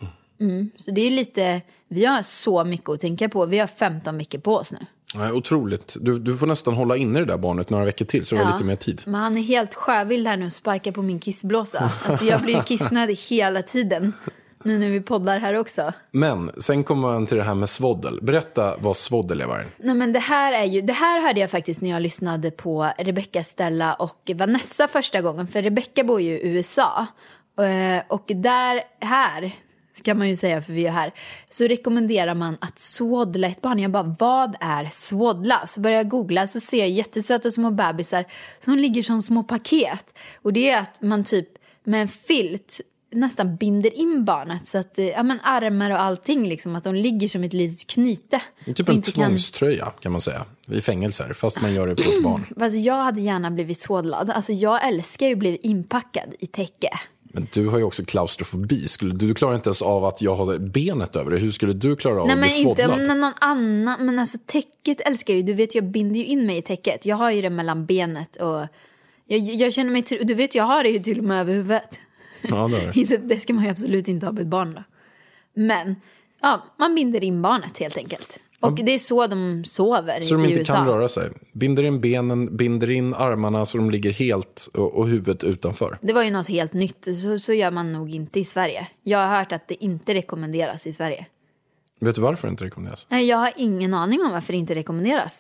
Så det är lite, vi har så mycket att tänka på. Vi har 15 veckor på oss nu. Nej, otroligt. Du får nästan hålla inne det där barnet några veckor till så du har lite mer tid. Men han är helt sjövild här nu och sparkar på min kissblåsa. Alltså jag blir ju kissnödig hela tiden. Nu när vi poddar här också. Men sen kommer man till det här med swaddle. Berätta vad swaddle är. Nej, men det här hörde jag faktiskt när jag lyssnade på Rebecca, Stella och Vanessa första gången. För Rebecca bor ju i USA. Och här ska man ju säga, för vi är här, så rekommenderar man att swaddla ett barn. Jag bara, vad är swaddla? Så börjar jag googla, så ser jag jättesöta små bebisar som ligger som små paket. Och det är att man typ med en filt nästan binder in barnet så att armar och allting liksom, att de ligger som ett litet knyte. Typ en tvångströja kan man säga i fängelser, fast man gör det på ett barn. Alltså jag hade gärna blivit swaddlad. Alltså jag älskar ju att bli inpackad i täcke. Men du har ju också klaustrofobi. Du klarar inte ens av att jag hade benet över det. Hur skulle du klara av att bli swaddlad? Nej, men inte någon annan. Men alltså täcket älskar jag ju. Du vet, jag binder ju in mig i täcket. Jag har ju det mellan benet och jag känner mig du vet, jag har det ju till och med över huvudet. Ja, det ska man ju absolut inte ha med ett barn då. Men man binder in barnet helt enkelt. Och det är så de sover i USA. Så de inte kan röra sig. Binder in benen, binder in armarna så de ligger helt och huvudet utanför. Det var ju något helt nytt. Så gör man nog inte i Sverige. Jag har hört att det inte rekommenderas i Sverige. Vet du varför det inte rekommenderas? Nej, jag har ingen aning om varför det inte rekommenderas.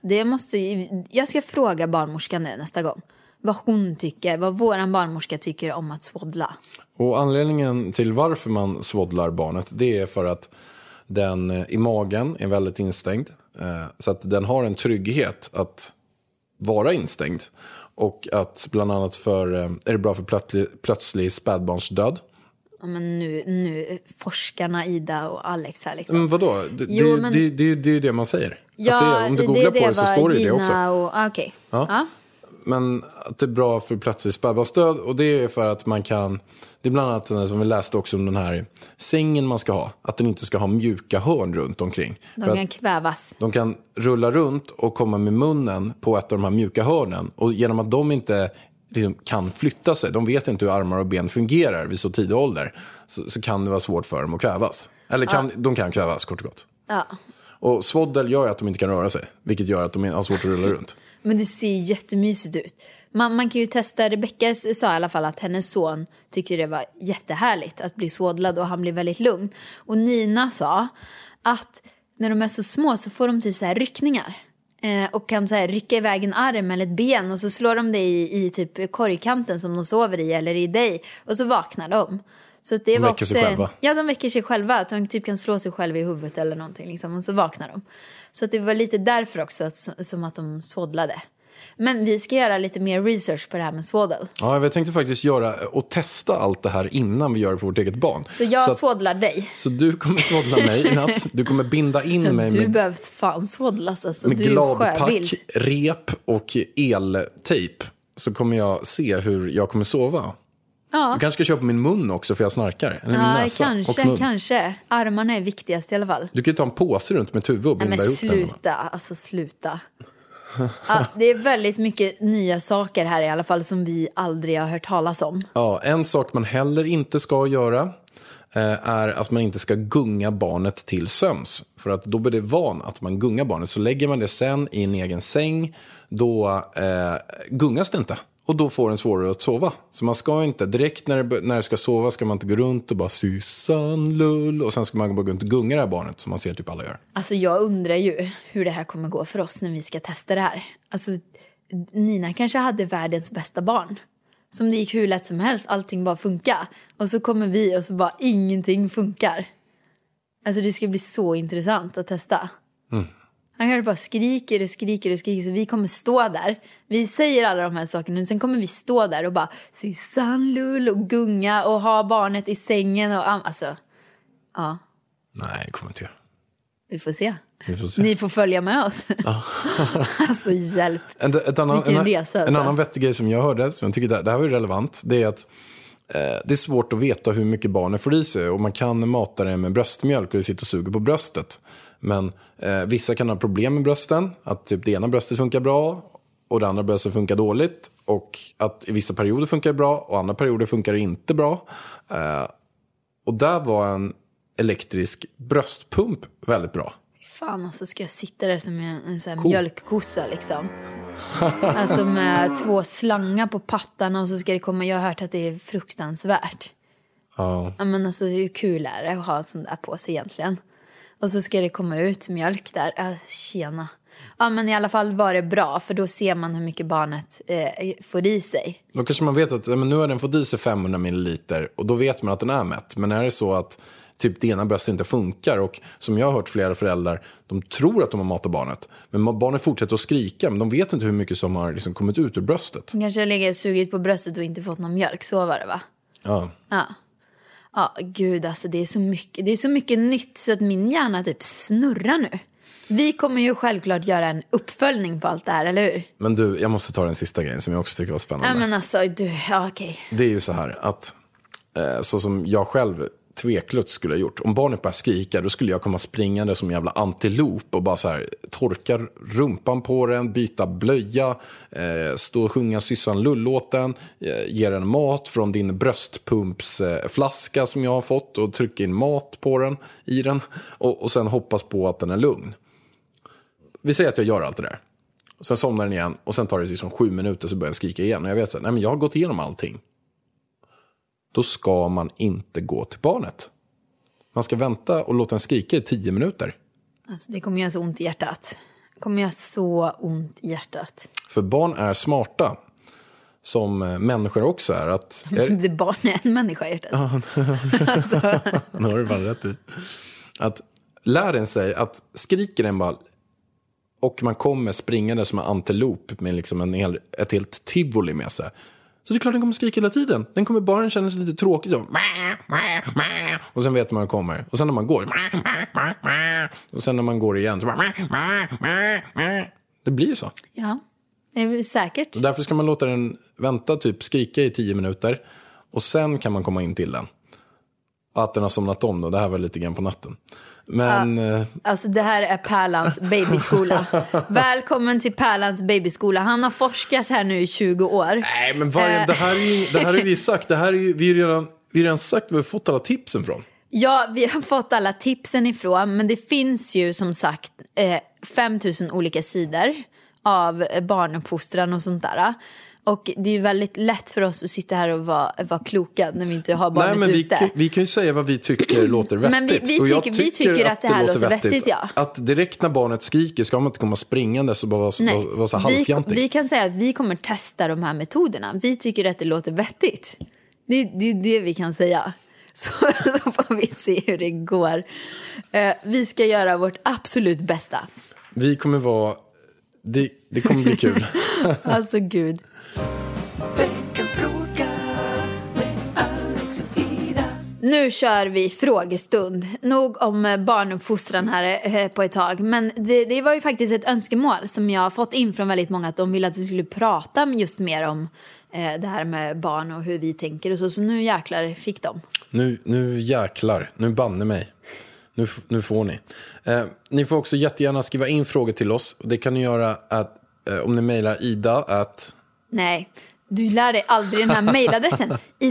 Jag ska fråga barnmorskan det nästa gång. Vad hon tycker, vad våran barnmorska tycker om att swaddla. Och anledningen till varför man swaddlar barnet, det är för att den i magen är väldigt instängd. Så att den har en trygghet att vara instängd. Och att bland annat är det bra för plötslig spädbarnsdöd. Ja, men nu forskarna Ida och Alex här liksom. Men vadå? Det är det man säger. Ja, att om du googlar på det så står det det också. Okej. Ja. men att det är bra för plötsligt spädbarnsdöd. Och det är för att man kan, det är bland annat som vi läste också om den här sängen man ska ha. Att den inte ska ha mjuka hörn runt omkring. De kan kvävas. De kan rulla runt och komma med munnen på ett av de här mjuka hörnen. Och genom att de inte liksom kan flytta sig, de vet inte hur armar och ben fungerar vid så tidig ålder, så kan det vara svårt för dem att kvävas. Eller de kan kvävas, kort och gott. Ja. Och swaddle gör att de inte kan röra sig, vilket gör att de har svårt att rulla runt. Men det ser jättemysigt ut. Man kan ju testa, Rebecca sa i alla fall att hennes son tyckte det var jättehärligt att bli swaddlad och han blev väldigt lugn. Och Nina sa att när de är så små så får de typ så här ryckningar. Och kan så här rycka iväg en arm eller ett ben och så slår de det i typ korgkanten som de sover i eller i dig. Och så vaknar de. Så att det var väcker sig själva. Ja, de väcker sig själva. Att de typ kan slå sig själva i huvudet eller någonting liksom, och så vaknar de. Så att det var lite därför också som att de swaddlade. Men vi ska göra lite mer research på det här med swaddle. Ja, jag tänkte faktiskt göra och testa allt det här innan vi gör det på vårt eget barn. Så jag swaddlar dig. Så du kommer swaddla mig i natt. Du kommer binda in mig du med, behövs fan swaddlas alltså. med du gladpack, rep och eltejp. Så kommer jag se hur jag kommer sova. Ja. Du kanske ska köpa min mun också för jag snarkar. Eller min näsa kanske. Armarna är viktigast i alla fall. Du kan ju ta en påse runt med huvud och binda ihop den. Sluta. Ja, det är väldigt mycket nya saker här i alla fall som vi aldrig har hört talas om. Ja, en sak man heller inte ska göra är att man inte ska gunga barnet till söms. För att då blir det van att man gungar barnet. Så lägger man det sen i en egen säng, då gungas det inte. Och då får den svårare att sova. Så man ska inte, direkt när det ska sova ska man inte gå runt och bara sysan, lull. Och sen ska man bara gå runt och gunga det här barnet som man ser typ alla gör. Alltså jag undrar ju hur det här kommer gå för oss när vi ska testa det här. Alltså Nina kanske hade världens bästa barn. Som det gick hur lätt som helst, allting bara funkar. Och så kommer vi och så bara ingenting funkar. Alltså det ska bli så intressant att testa. Han kanske bara skriker så vi kommer stå där. Vi säger alla de här sakerna och sen kommer vi stå där och bara Susanne lull och gunga och ha barnet i sängen och alltså, ja. Nej, det kommer inte göra. Vi får se. Ni får följa med oss. Alltså hjälp. Vilken resa alltså. En annan vettig grej som jag hörde, som jag tycker det här var relevant, det är att det är svårt att veta hur mycket barnet får i sig. Och man kan mata det med bröstmjölk och det sitter och suger på bröstet. Men vissa kan ha problem med brösten. Att typ det ena bröstet funkar bra och det andra bröstet funkar dåligt. Och att i vissa perioder funkar det bra och andra perioder funkar det inte bra. Och där var en elektrisk bröstpump väldigt bra. Fan, alltså ska jag sitta där som en sån här mjölkkossa liksom. Alltså med 2 slangar på pattarna och så ska det komma, jag har hört att det är fruktansvärt. Ja. Men alltså hur kul är det att ha en sån där på sig egentligen? Och så ska det komma ut mjölk där, tjena. Ja men i alla fall var det bra, för då ser man hur mycket barnet får i sig. Då kanske man vet att men nu har den fått i sig 500 milliliter och då vet man att den är mätt. Men är det så att typ det ena bröstet inte funkar och som jag har hört flera föräldrar, de tror att de har matat barnet. Men barnet fortsätter att skrika, men de vet inte hur mycket som har liksom kommit ut ur bröstet. Kanske har legat sugit på bröstet och inte fått någon mjölk, så var det va? Ja. Ja, gud alltså det är så mycket nytt så att min hjärna typ snurrar nu. Vi kommer ju självklart göra en uppföljning på allt det här, eller hur? Men du, jag måste ta den sista grejen som jag också tycker var spännande. Ja men alltså, okej. Det är ju så här att så som jag själv tveklöst skulle ha gjort. Om barnet bara skrika, då skulle jag komma springande som en jävla antilop och bara så här torka rumpan på den, byta blöja, stå och sjunga Syssan Lull-låten, ge den mat från din bröstpumpsflaska som jag har fått och trycka in mat på den, i den och sen hoppas på att den är lugn. Vi säger att jag gör allt det där. Och sen somnar den igen och sen tar det liksom 7 minuter så börjar den skrika igen och jag vet så här, nej men jag har gått igenom allting. Då ska man inte gå till barnet. Man ska vänta och låta den skrika i 10 minuter. Alltså det kommer göra så ont i hjärtat. Det kommer göra så ont i hjärtat. För barn är smarta. Som människor också är. Det barn är en människa i hjärtat. Ja, alltså. Nu har du bara rätt i. Att lär den sig att skriker den bara och man kommer springande som en antilop med liksom ett helt tivoli med sig. Så det är klart den kommer skrika hela tiden. Den kommer bara känna sig lite tråkigt. Och sen vet man hur det kommer. Och sen när man går. Och sen när man går igen. Så det blir ju så. Ja, Det är säkert. Och därför ska man låta den vänta, typ skrika i 10 minuter. Och sen kan man komma in till den. Att den har somnat om då. Det här var lite grann på natten. Men... Alltså det här är Pärlans babyskola. Välkommen till Pärlans babyskola. Han har forskat här nu i 20 år. Nej, men det här är vi sagt. Det här är vi har redan sagt. Vi har fått alla tipsen från. Ja, vi har fått alla tipsen ifrån. Men det finns ju som sagt 5000 olika sidor av barnuppfostran och sånt där. Och det är ju väldigt lätt för oss att sitta här och vara kloka när vi inte har barnet ute. Vi kan ju säga vad vi tycker låter vettigt. Men vi tycker att det här låter vettigt, ja. Att direkt när barnet skriker ska man inte komma springande och bara vara så halvfjantig. Vi kan säga att vi kommer testa de här metoderna. Vi tycker att det låter vettigt. Det är det vi kan säga. Så får vi se hur det går. Vi ska göra vårt absolut bästa. Vi kommer vara... Det kommer bli kul. Alltså gud. Veckans fråga med Alex och Ida. Nu kör vi frågestund. Nog om barnuppfostran här på ett tag. Men det var ju faktiskt ett önskemål som jag har fått in från väldigt många. Att de ville att vi skulle prata just mer om det här med barn och hur vi tänker och så. Så nu jäklar fick de. Nu jäklar. Nu banne mig. Nu får ni. Ni får också jättegärna skriva in frågor till oss. Och det kan ni göra om ni mejlar Ida att... Nej, du lär dig aldrig den här mejladressen.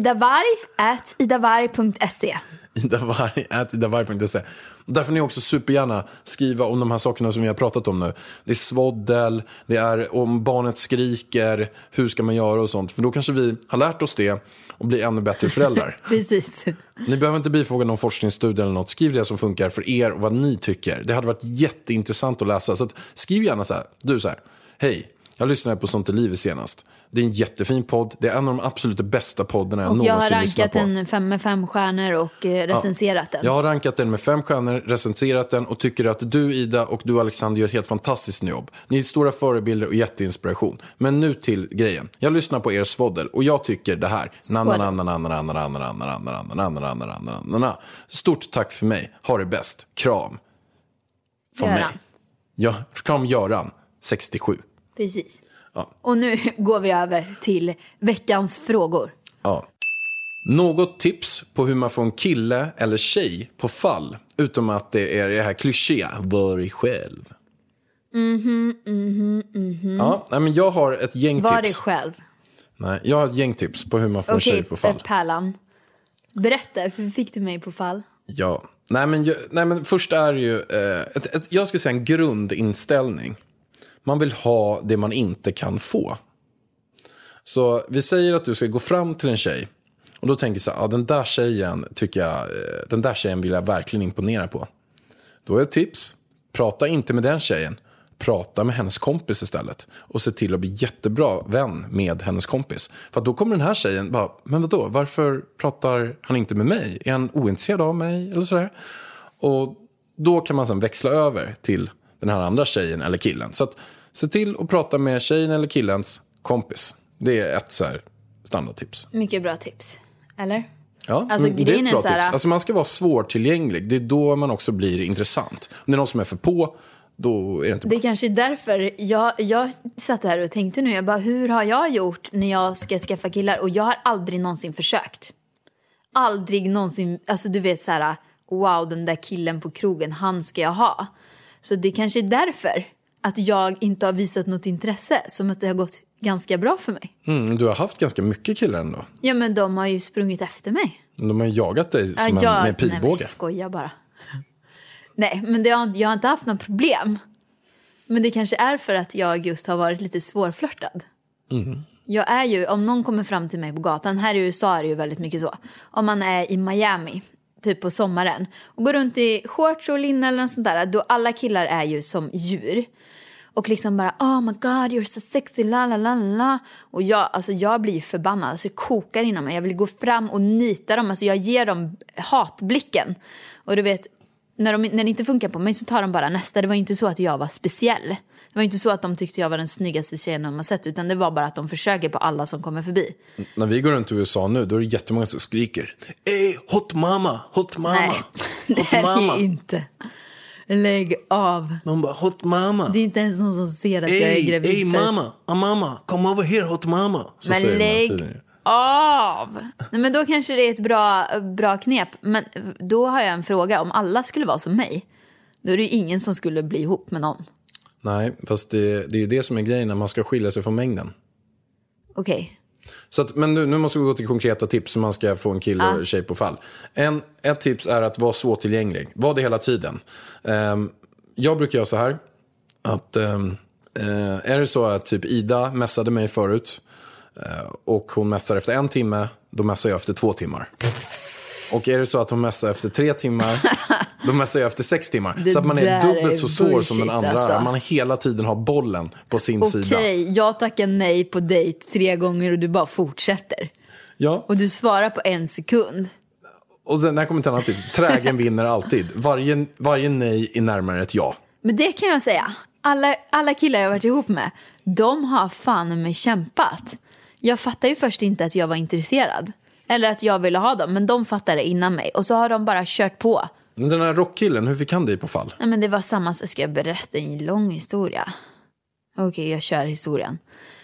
idavarg@idavarg.se. idavarg.se. Där får ni också supergärna skriva om de här sakerna som vi har pratat om nu. Det är svoddel, det är om barnet skriker, hur ska man göra och sånt. För då kanske vi har lärt oss det och blir ännu bättre föräldrar. Precis. Ni behöver inte bifoga någon forskningsstudie eller något. Skriv det som funkar för er och vad ni tycker. Det hade varit jätteintressant att läsa. Så att, skriv gärna så här. Hej, jag lyssnade på Sånt är livet senast. Det är en jättefin podd. Det är en av de absolut bästa poddarna jag någonsin lyssnat på. Och jag har rankat den med 5 stjärnor och recenserat den. Jag har rankat den med 5 stjärnor, recenserat den och tycker att du Ida och du Alexander gör ett helt fantastiskt jobb. Ni är stora förebilder och jätteinspiration. Men nu till grejen. Jag lyssnar på er svoddel och jag tycker det här. Stort tack för mig. Ha det bäst. Kram. Från mig. Ja, kram Göran, 67. Precis. Ja. Och nu går vi över till veckans frågor. Ja. Något tips på hur man får en kille eller tjej på fall? Utom att det är det här klyschiga. Var själv. Ja, men jag har ett gäng tips. Var dig själv. Nej, jag har ett gäng tips på hur man får en tjej på fall. Pärlan. Berätta, hur fick du mig på fall? Ja, nej men först är det ju jag ska säga en grundinställning. Man vill ha det man inte kan få. Så vi säger att du ska gå fram till en tjej. Och då tänker jag så här, den där tjejen vill jag verkligen imponera på. Då är ett tips, prata inte med den tjejen. Prata med hennes kompis istället. Och se till att bli jättebra vän med hennes kompis. För att då kommer den här tjejen bara, men vadå, varför pratar han inte med mig? Är han ointresserad av mig? Eller sådär. Och då kan man sedan växla över till den här andra tjejen eller killen. Så att se till att prata med tjejen eller killens kompis. Det är ett så här standardtips. Mycket bra tips, eller? Ja, alltså, det är ett bra tips. Alltså man ska vara svårtillgänglig. Det är då man också blir intressant. Om det är någon som är för på, då är det inte bra. Det är kanske därför jag satt här och tänkte nu. Jag bara, hur har jag gjort när jag ska skaffa killar? Och jag har aldrig någonsin försökt. Aldrig någonsin, alltså du vet så här, wow, den där killen på krogen, han ska jag ha. Så det kanske är därför att jag inte har visat något intresse, som att det har gått ganska bra för mig. Du har haft ganska mycket killar ändå. Ja, men de har ju sprungit efter mig. De har jagat dig som med pilbåge. Nej, men skoja bara. Nej, men jag har inte haft något problem. Men det kanske är för att jag just har varit lite svårflörtad. Jag är ju, om någon kommer fram till mig på gatan, här i USA är det ju väldigt mycket så. Om man är i Miami, typ på sommaren, och går runt i shorts och linne eller något sånt där, då alla killar är ju som djur. Och liksom bara, oh my god, you're so sexy, la la la la. Och jag blir ju förbannad, alltså jag kokar inom mig. Jag vill gå fram och nita dem, alltså jag ger dem hatblicken. Och du vet, när det inte funkar på mig så tar de bara nästa. Det var inte så att jag var speciell. Det var inte så att de tyckte jag var den snyggaste tjejen de har sett, utan det var bara att de försöker på alla som kommer förbi. När vi går runt i USA nu, då är det jättemånga som skriker, hot mama, hot mama. Nej, det är ju inte. Lägg av. De bara, hot mama. Det är inte ens någon som ser att jag är gravid. Hey mamma, come over here, hot mama. Så men lägg av. Nej, men då kanske det är ett bra knep. Men då har jag en fråga. Om alla skulle vara som mig, då är det ju ingen som skulle bli ihop med någon. Nej, fast det är ju det som är grejen när man ska skilja sig från mängden. Okej. Så att, men nu måste vi gå till konkreta tips som man ska få en kille eller tjej på fall. Ett tips är att vara svårtillgänglig. Var det hela tiden. Jag brukar göra så här. Att är det så att typ Ida messade mig förut och hon messar efter 1 timme, då messar jag efter 2 timmar. Och är det så att hon messar efter 3 timmar, då messar jag efter 6 timmar. Så att man är dubbelt så svår som den andra. Alltså. Man hela tiden har bollen på sin sida. Okej, jag tackar nej på dejt 3 gånger och du bara fortsätter. Ja. Och du svarar på 1 sekund. Och den här kommentaren typ, trägen vinner alltid. Varje nej är närmare ett ja. Men det kan jag säga. Alla killar jag har varit ihop med, de har fan med kämpat. Jag fattar ju först inte att jag var intresserad. Eller att jag ville ha dem, men de fattade innan mig. Och så har de bara kört på. Men den här rockkillen, hur fick han dig på fall? Nej, men det var samma, så ska jag berätta en lång historia. Okej, jag kör historien.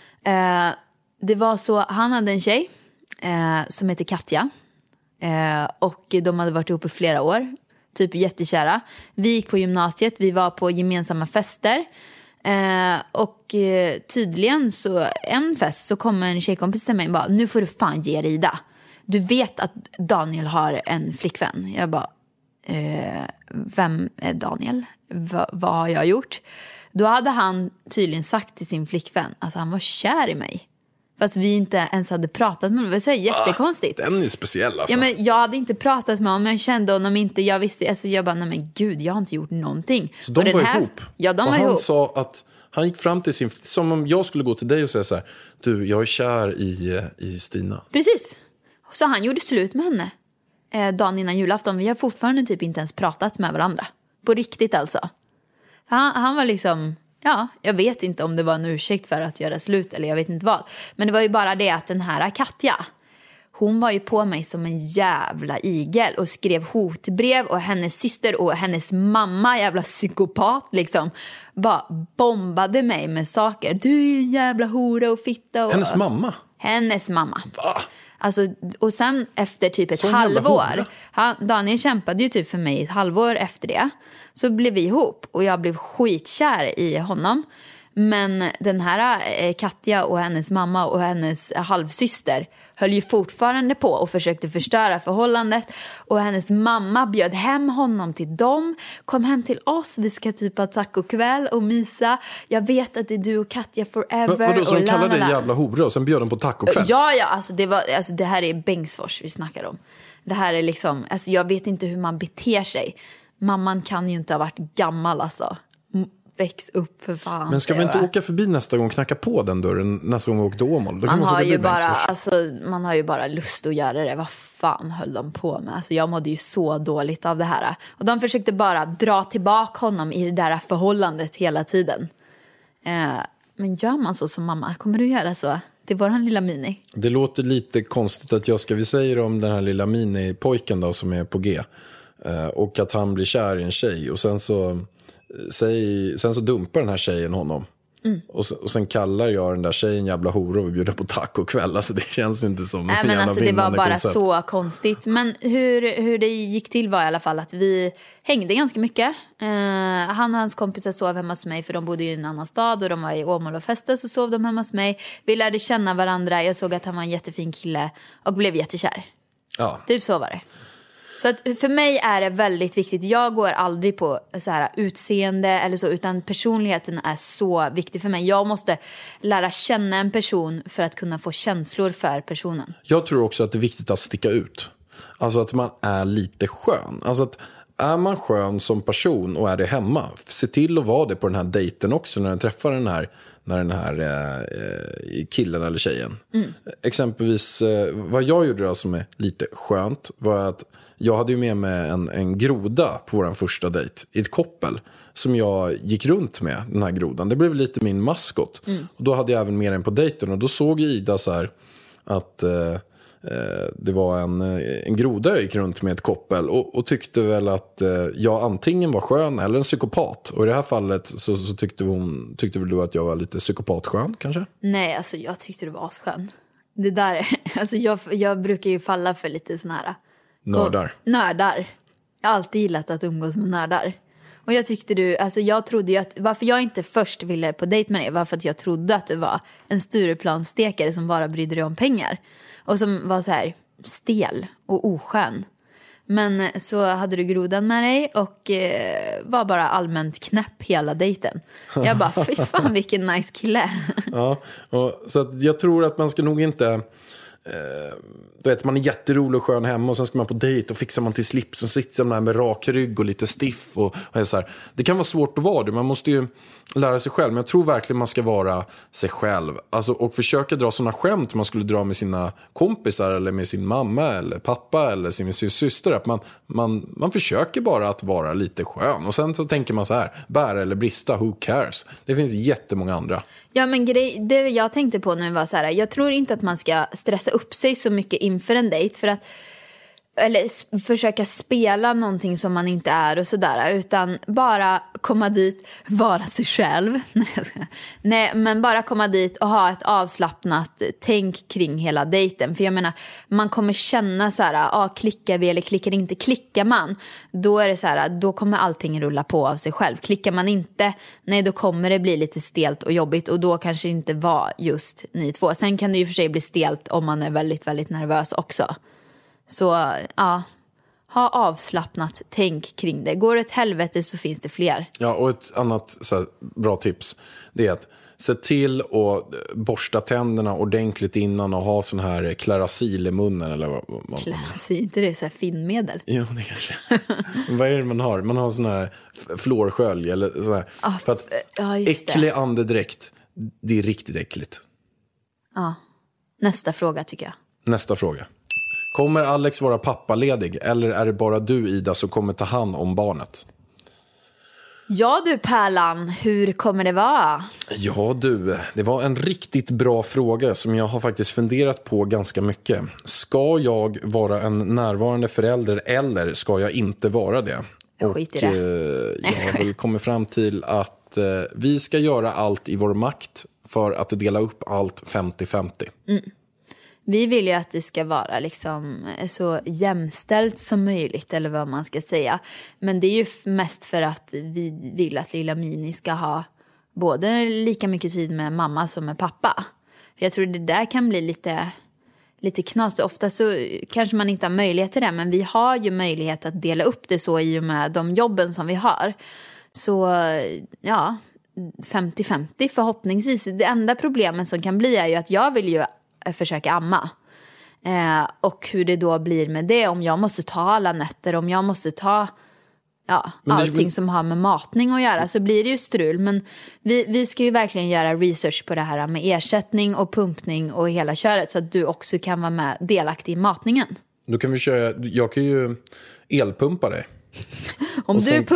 Det var så, han hade en tjej som heter Katja. Och de hade varit ihop i flera år. Typ jättekära. Vi gick på gymnasiet, vi var på gemensamma fester. Och tydligen så en fest så kom en tjejkompis till mig och bara, nu får du fan ge dig, Ida. Du vet att Daniel har en flickvän. Jag bara, vem är Daniel? Vad har jag gjort? Då hade han tydligen sagt till sin flickvän att han var kär i mig. Fast vi inte ens hade pratat med honom. Det var så jättekonstigt. Den är speciell alltså. Ja, men jag hade inte pratat med honom. Jag kände honom inte. Jag visste, alltså jag bara, nej men gud, jag har inte gjort någonting. Så de var ihop? Ja, de och var han ihop. sa att han gick fram till sin, som om jag skulle gå till dig och säga så här, du, jag är kär i Stina. Precis. Så han gjorde slut med henne dagen innan julafton. Vi har fortfarande typ inte ens pratat med varandra. På riktigt alltså. Han var liksom, ja, jag vet inte om det var en ursäkt för att göra slut eller jag vet inte vad. Men det var ju bara det att den här Katja, hon var ju på mig som en jävla igel och skrev hotbrev, och hennes syster och hennes mamma, jävla psykopat liksom, bara bombade mig med saker. Du är ju en jävla hora och fitta. Och hennes mamma? Hennes mamma. Va? Alltså, och sen efter typ ett halvår, Daniel kämpade ju typ för mig ett halvår efter det, så blev vi ihop och jag blev skitkär i honom. Men den här Katja och hennes mamma och hennes halvsyster höll ju fortfarande på och försökte förstöra förhållandet. Och hennes mamma bjöd hem honom till dem. Kom hem till oss, vi ska typ ha tacokväll och mysa. Jag vet att det är du och Katja forever. Men vadå, så och de kallade dig jävla hora och sen bjöd de på tacokväll? Ja, alltså det här är Bengtsfors vi snackar om. Det här är liksom, alltså jag vet inte hur man beter sig. Mamman kan ju inte ha varit gammal alltså. Väx upp för fan. Men ska vi inte åka förbi nästa gång och knacka på den dörren nästa gång vi åker till Åmål? Man har ju bara lust att göra det. Vad fan höll de på med? Alltså jag mådde ju så dåligt av det här. Och de försökte bara dra tillbaka honom i det där förhållandet hela tiden. Men gör man så som mamma? Kommer du göra så? Det var han lilla Mini. Det låter lite konstigt att vi säger om den här lilla Mini-pojken då som är på G. Och att han blir kär i en tjej. Och sen så dumpar den här tjejen honom. Och sen kallar jag den där tjejen jävla hora och vi bjuder på tacokväll. Alltså det känns inte som en jävla alltså, det var bara koncept. så konstigt. Men hur det gick till var i alla fall att vi hängde ganska mycket. Han och hans kompisar sov hemma hos mig, för de bodde i en annan stad och de var i Åmål och fester, så sov de hemma hos mig. Vi lärde känna varandra. Jag såg att han var en jättefin kille och blev jättekär. Ja. Typ så var det. Så att för mig är det väldigt viktigt. Jag går aldrig på så här utseende eller så, utan personligheten är så viktig för mig. Jag måste lära känna en person för att kunna få känslor för personen. Jag tror också att det är viktigt att sticka ut. Alltså att man är lite skön. Alltså att är man skön som person och är det hemma, se till att vara det på den här dejten också när den träffar den här killen eller tjejen. Exempelvis vad jag gjorde då som är lite skönt var att jag hade ju med mig en groda på vår första dejt i ett koppel som jag gick runt med, den här grodan. Det blev lite min maskot. Och då hade jag även med den på dejten och då såg Ida så här att det var en groda gick runt med ett koppel och tyckte väl att jag antingen var skön eller en psykopat. Och i det här fallet så tyckte väl du att jag var lite psykopatskön kanske? Nej, alltså jag tyckte du var asskön. Det där, alltså jag brukar ju falla för lite såna här nördar. Jag har alltid gillat att umgås med nördar. Och jag tyckte jag trodde ju att, varför jag inte först ville på dejt med dig var för att jag trodde att du var en Stureplansstekare som bara brydde dig om pengar. Och som var så här stel och oskön. Men så hade du grodan med dig och var bara allmänt knäpp hela dejten. Jag bara, fy fan vilken nice kille. Ja, så att jag tror att man ska nog inte... Du vet, man är jätterolig och skön hemma och sen ska man på dejt och fixar man till slips och sitter man där med rak rygg och lite stiff och så här. Det kan vara svårt att vara det, man måste ju lära sig själv, men jag tror verkligen man ska vara sig själv, alltså, och försöka dra sådana skämt man skulle dra med sina kompisar eller med sin mamma eller pappa eller sin syster, att man försöker bara att vara lite skön och sen så tänker man så här, bära eller brista, who cares, det finns jättemånga andra. Ja, men det jag tänkte på nu var så här, jag tror inte att man ska stressa upp sig så mycket inför en dejt för att, eller försöka spela någonting som man inte är och sådär, utan bara komma dit, vara sig själv. Nej, men bara komma dit och ha ett avslappnat tänk kring hela dejten. För jag menar, man kommer känna så här, klickar vi eller klickar inte? Klickar man, då är det så här, då kommer allting rulla på av sig själv. Klickar man inte, nej, då kommer det bli lite stelt och jobbigt och då kanske det inte var just ni två. Sen kan det ju för sig bli stelt om man är väldigt, väldigt nervös också. Så ja, ha avslappnat tänk kring det. Går det ett helvete så finns det fler. Ja, och ett annat så här, bra tips, det är att se till att borsta tänderna ordentligt innan och ha sån här Clarasil i munnen eller vad. Clarasil, inte det är så här finmedel? Jo, det kanske. Vad är det man har? Man har sån här flårskölj eller så här. För att äcklig andedräkt, det är riktigt äckligt. Ja, nästa fråga tycker jag. Nästa fråga. Kommer Alex vara pappaledig eller är det bara du, Ida, som kommer ta hand om barnet? Ja du Pärlan, hur kommer det vara? Ja du, det var en riktigt bra fråga som jag har faktiskt funderat på ganska mycket. Ska jag vara en närvarande förälder eller ska jag inte vara det? Skit i det. Jag har väl kommit fram till att vi ska göra allt i vår makt för att dela upp allt 50-50. Mm. Vi vill ju att det ska vara liksom så jämställt som möjligt, eller vad man ska säga. Men det är ju mest för att vi vill att lilla Mini ska ha både lika mycket tid med mamma som med pappa. För jag tror det där kan bli lite knas. Ofta så kanske man inte har möjlighet till det, men vi har ju möjlighet att dela upp det så i och med de jobben som vi har. Så ja, 50-50 förhoppningsvis. Det enda problemet som kan bli är ju att jag vill ju försöka amma. Och hur det då blir med det, om jag måste ta alla nätter, om jag måste ta allting som har med matning att göra, så blir det ju strul. Men vi ska ju verkligen göra research på det här med ersättning och pumpning och hela köret, så att du också kan vara med delaktig i matningen. Då kan vi köra, jag kan ju elpumpa dig. Om och du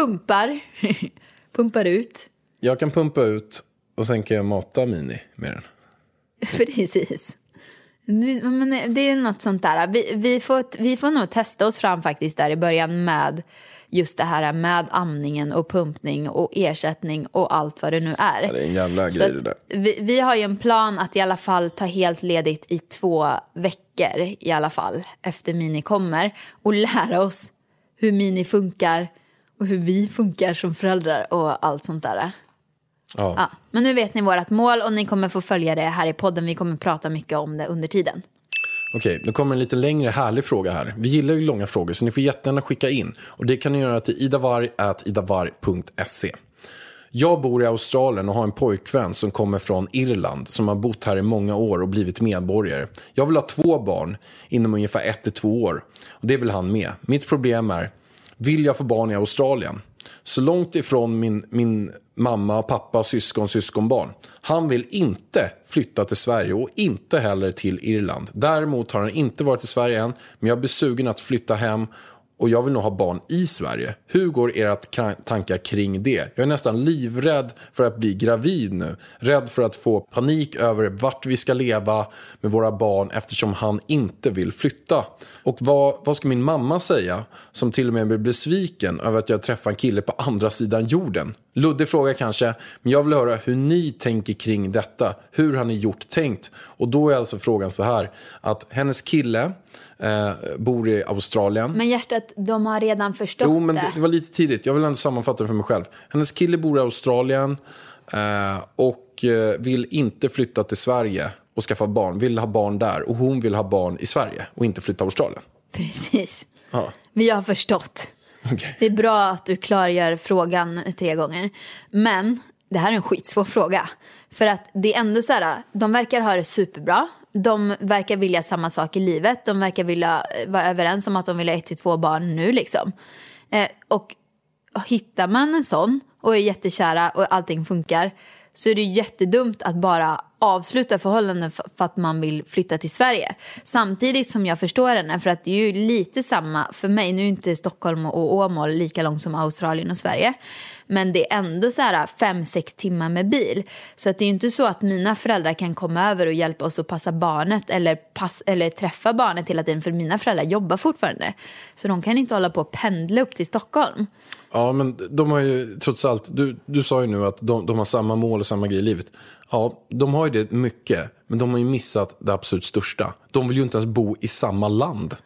pumpar ut. Jag kan pumpa ut och sen kan jag mata Mini med den. Precis. Men det är något sånt där. Vi får nog testa oss fram faktiskt där i början med just det här med amningen och pumpning och ersättning och allt vad det nu är. Ja, det är en jävla grej det där. Vi har ju en plan att i alla fall ta helt ledigt i 2 veckor i alla fall efter Mini kommer och lära oss hur Mini funkar och hur vi funkar som föräldrar och allt sånt där. Ja, men nu vet ni vårat mål och ni kommer få följa det här i podden. Vi kommer prata mycket om det under tiden. Okej, nu kommer en lite längre härlig fråga här. Vi gillar ju långa frågor så ni får jättegärna skicka in. Och det kan ni göra till idavarg@idavarg.se. Jag bor i Australien och har en pojkvän som kommer från Irland som har bott här i många år och blivit medborgare. Jag vill ha 2 barn inom ungefär 1-2 år. Och det vill han med. Mitt problem är, vill jag få barn i Australien? Så långt ifrån min mamma, pappa, syskonbarn. Han vill inte flytta till Sverige och inte heller till Irland. Däremot har han inte varit i Sverige än, men jag blir sugen att flytta hem och jag vill nog ha barn i Sverige. Hur går era tankar kring det? Jag är nästan livrädd för att bli gravid nu. Rädd för att få panik över vart vi ska leva med våra barn eftersom han inte vill flytta. Och vad ska min mamma säga som till och med blir besviken över att jag träffar en kille på andra sidan jorden? Luddig fråga kanske, men jag vill höra hur ni tänker kring detta. Hur har ni tänkt? Och då är alltså frågan så här, att hennes kille bor i Australien. Men hjärtat, de har redan förstått det. Jo, men det var lite tidigt. Jag vill ändå sammanfatta det för mig själv. Hennes kille bor i Australien och vill inte flytta till Sverige och skaffa barn. Vill ha barn där, och hon vill ha barn i Sverige och inte flytta till Australien. Precis. Ja. Vi har förstått. Okay. Det är bra att du klargör frågan 3 gånger. Men det här är en skitsvår fråga. För att det är ändå så här, de verkar ha det superbra. De verkar vilja samma sak i livet. De verkar vilja vara överens om att de vill ha 1-2 barn nu liksom. Och hittar man en sån och är jättekära och allting funkar, så är det jättedumt att bara avsluta förhållanden för att man vill flytta till Sverige. Samtidigt som jag förstår henne, för att det är ju lite samma för mig. Nu är inte Stockholm och Åmål lika långt som Australien och Sverige. Men det är ändå så här 5-6 timmar med bil. Så att det är ju inte så att mina föräldrar kan komma över och hjälpa oss att passa barnet eller träffa barnet hela tiden, för mina föräldrar jobbar fortfarande. Så de kan inte hålla på att pendla upp till Stockholm. Ja, men de har ju trots allt, du sa ju nu att de har samma mål och samma grej i livet. Ja, de har ju det mycket, men de har ju missat det absolut största. De vill ju inte ens bo i samma land.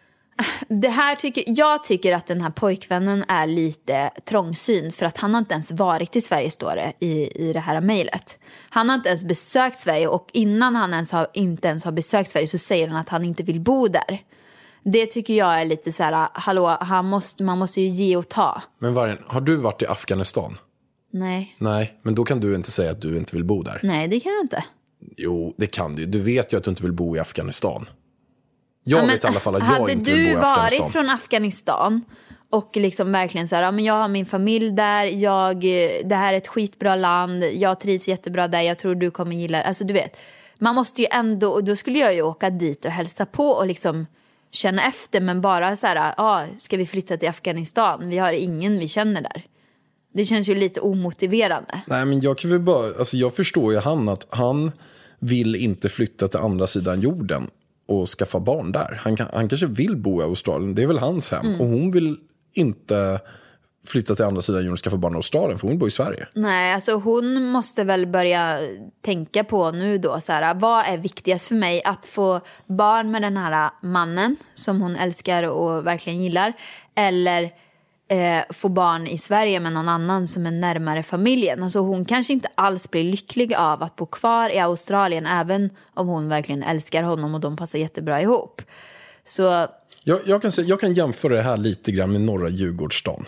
Jag tycker att den här pojkvännen är lite trångsynt, för att han har inte ens varit i Sverige, står det i det här mejlet. Han har inte ens besökt Sverige, och innan han inte ens har besökt Sverige så säger han att han inte vill bo där. Det tycker jag är lite så här, hallå, man måste ju ge och ta. Men Vargen, har du varit i Afghanistan? Nej. Nej, men då kan du inte säga att du inte vill bo där. Nej, det kan jag inte. Jo, det kan du. Du vet ju att du inte vill bo i Afghanistan. Jag vet i alla fall att jag inte vill bo i Afghanistan. Hade du varit från Afghanistan och liksom verkligen så här, ja, men jag har min familj där, det här är ett skitbra land, jag trivs jättebra där, jag tror du kommer gilla det. Alltså du vet, man måste ju ändå, och då skulle jag ju åka dit och hälsa på och liksom känna efter, men bara så här, ska vi flytta till Afghanistan? Vi har ingen vi känner där. Det känns ju lite omotiverande. Nej, men jag kan väl bara, alltså jag förstår ju att han vill inte flytta till andra sidan jorden och skaffa barn där. Han kanske vill bo i Australien, det är väl hans hem. Och hon vill inte flytta till andra sidan jorden och skaffa barn i Australien, för hon bor i Sverige. Nej, alltså hon måste väl börja tänka på nu då så här, vad är viktigast för mig? Att få barn med den här mannen som hon älskar och verkligen gillar, eller få barn i Sverige med någon annan som är närmare familjen. Alltså hon kanske inte alls blir lycklig av att bo kvar i Australien, även om hon verkligen älskar honom och de passar jättebra ihop. Så jag kan jämföra det här lite grann med norra Djurgårdsstaden.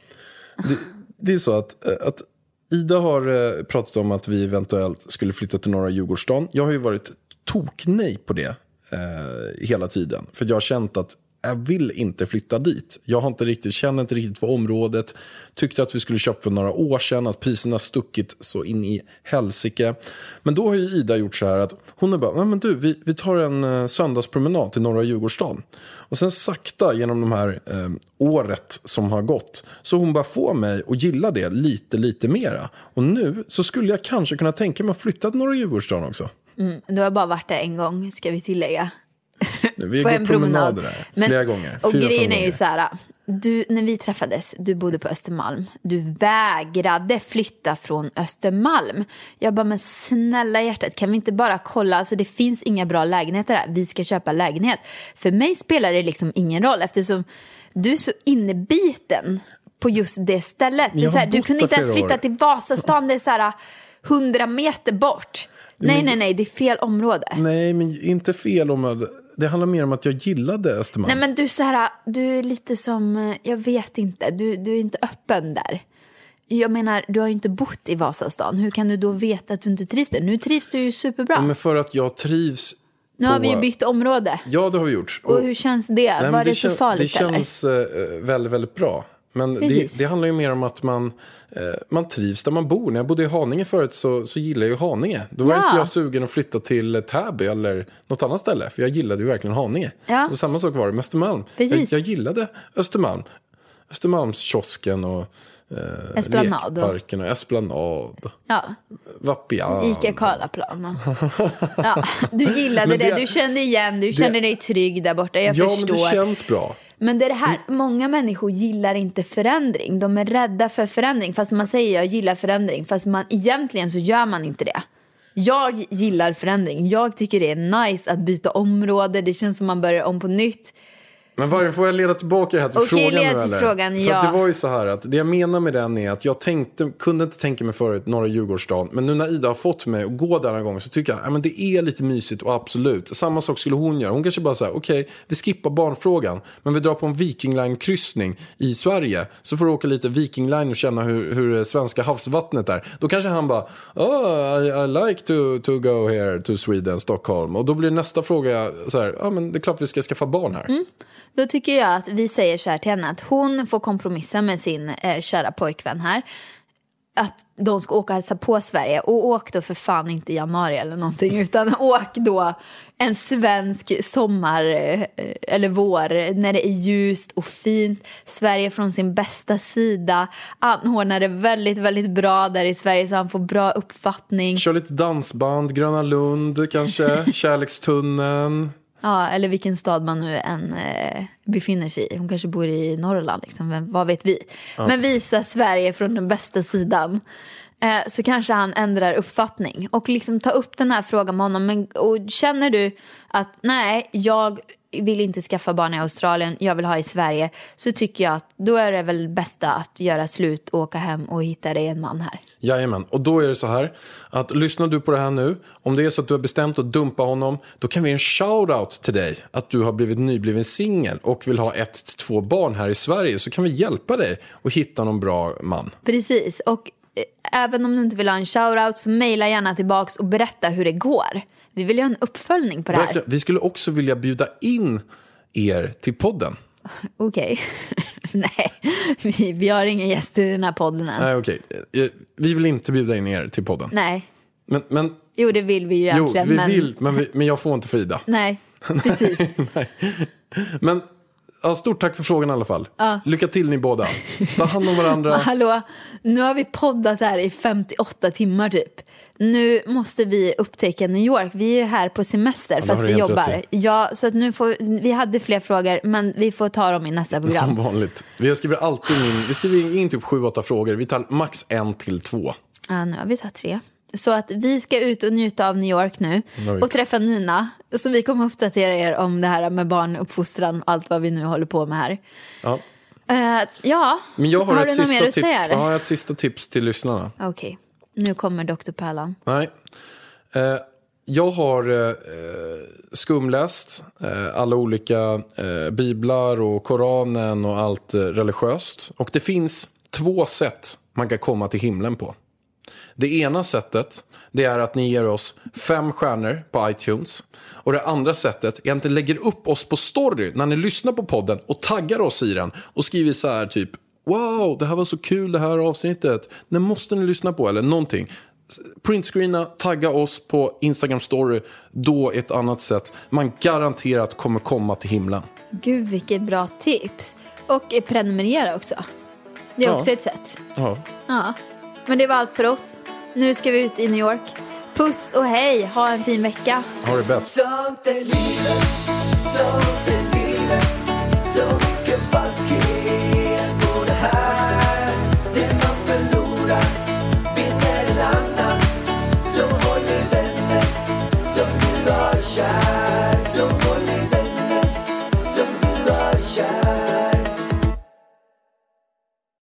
Det är så att Ida har pratat om att vi eventuellt skulle flytta till norra Djurgårdsstaden. Jag har ju varit toknej på det hela tiden. För jag har känt att jag vill inte flytta dit. Jag känner inte riktigt för området. Tyckte att vi skulle köpa för några år sedan, att priserna stuckit så in i helsike. Men då har ju Ida gjort så här att hon är bara, nej men du, vi tar en söndagspromenad till norra Djurgårdsstaden. Och sen sakta genom de här året som har gått, så hon bara får mig att gilla det lite mera. Och nu så skulle jag kanske kunna tänka mig att flytta till norra Djurgårdsstaden också. Du har bara varit där en gång, ska vi tillägga. Vi går promenader där flera gånger. Och grejen är ju så här, när vi träffades, du bodde på Östermalm. Du vägrade flytta från Östermalm. Jag bara, men snälla hjärtat, kan vi inte bara kolla? Alltså det finns inga bra lägenheter där. Vi ska köpa lägenhet. För mig spelar det liksom ingen roll, eftersom du är så innebiten på just det stället. Det är så här, du kunde inte ens flytta till Vasastan. Det är så här 100 meter bort. Nej, det är fel område. Nej, men inte fel område. Det handlar mer om att jag gillade Östermalm. Nej, men du är lite som, jag vet inte, du är inte öppen där. Jag menar, du har ju inte bott i Vasastan. Hur kan du då veta att du inte trivs där? Nu trivs du ju superbra. Ja, men för att jag trivs. Nu har vi ju bytt område. Ja, det har vi gjort. Och hur känns det? Var det så farligt? Det känns väldigt, väldigt bra. Men det handlar ju mer om att man trivs där man bor. När jag bodde i Haninge förut så gillade jag ju Haninge. Då var inte jag sugen att flytta till Täby eller något annat ställe. För jag gillade ju verkligen Haninge. Ja. Och samma sak var det med Östermalm. Jag gillade Östermalm. Östermalmskiosken och lekparken och Esplanad. Ja. Vapian. Ica Karlaplan. Ja, du gillade det. Du kände igen, du kände dig trygg där borta. Jag förstår. Men det känns bra. Men det här, många människor gillar inte förändring. De är rädda för förändring. Fast man säger jag gillar förändring. Fast egentligen så gör man inte det. Jag gillar förändring. Jag tycker det är nice att byta område. Det känns som man börjar om på nytt. Men varför får jag leda tillbaka det här till frågan nu, eller? Frågan, För att det var ju så här att det jag menar med den är att jag kunde inte tänka mig förut norra Djurgårdsstaden. Men nu när Ida har fått mig att gå där en gång så tycker jag men det är lite mysigt och absolut. Samma sak skulle hon göra. Hon kanske bara säger okej, vi skippar barnfrågan. Men vi drar på en Viking Line-kryssning i Sverige. Så får du åka lite Viking Line och känna hur svenska havsvattnet är. Då kanske han bara, I like to go here to Sweden, Stockholm. Och då blir nästa fråga så här, men det är klart vi ska skaffa barn här. Mm. Då tycker jag att vi säger så här till henne att hon får kompromissa med sin kära pojkvän här. Att de ska åka och hälsa på Sverige. Och åk då för fan inte i januari eller någonting. Utan åk då en svensk sommar eller vår. När det är ljust och fint. Sverige från sin bästa sida. Anordnar det väldigt, väldigt bra där i Sverige. Så han får bra uppfattning. Kör lite dansband, Gröna Lund kanske. Kärlekstunneln. Ja, eller vilken stad man nu än befinner sig i. Hon kanske bor i Norrland, liksom. Vad vet vi? Ja. Men visa Sverige från den bästa sidan. Så kanske han ändrar uppfattning. Och liksom ta upp den här frågan med honom. Och känner du att nej, jag vill inte skaffa barn i Australien, jag vill ha i Sverige, så tycker jag att då är det väl bästa att göra slut, åka hem och hitta dig en man här. Jajamän, och då är det så här att lyssnar du på det här nu, om det är så att du har bestämt att dumpa honom, då kan vi ge en shoutout till dig att du har blivit nybliven singel och vill ha 1-2 barn här i Sverige, så kan vi hjälpa dig att hitta någon bra man. Precis, och även om du inte vill ha en shoutout så mejla gärna tillbaks och berätta hur det går. Vi vill ju ha en uppföljning på det här. Vi skulle också vilja bjuda in er till podden. Okej. Nej, vi har ingen gäster i den här podden än. Nej, okej. Vi vill inte bjuda in er till podden. Nej. Men jo, det vill vi ju egentligen. Jo, vi vill, men jag får inte Frida. Nej, precis. Nej. Men stort tack för frågan i alla fall. Ja. Lycka till ni båda. Ta hand om varandra. Hallå, nu har vi poddat här i 58 timmar typ. Nu måste vi upptäcka New York. Vi är här på semester fast vi jobbar. Ja, så att nu vi hade fler frågor, men vi får ta dem i nästa program. Som vanligt. Vi skriver in typ 7-8 frågor. Vi tar max 1-2. Ja, nu har vi tagit 3. Så att vi ska ut och njuta av New York nu och träffa Nina. Så vi kommer uppdatera er om det här med barnuppfostran och allt vad vi nu håller på med här. Ja. Ja, men jag har du något mer att säga? Jag har ett sista tips till lyssnarna. Okej. Nu kommer Dr. Pärlan. Nej. Jag har skumläst alla olika biblar och Koranen och allt religiöst. Och det finns 2 sätt man kan komma till himlen på. Det ena sättet, det är att ni ger oss 5 stjärnor på iTunes. Och det andra sättet är att ni lägger upp oss på story när ni lyssnar på podden och taggar oss i den. Och skriver så här typ, wow, det här var så kul det här avsnittet. Det måste ni lyssna på eller någonting. Printscreena, tagga oss på Instagram story. Då ett annat sätt man garanterat kommer komma till himlen. Gud, vilket bra tips. Och prenumerera också. Det är också ett sätt. Ja. Men det var allt för oss. Nu ska vi ut i New York. Puss och hej, ha en fin vecka. Ha det bäst. Sånt är livet, sånt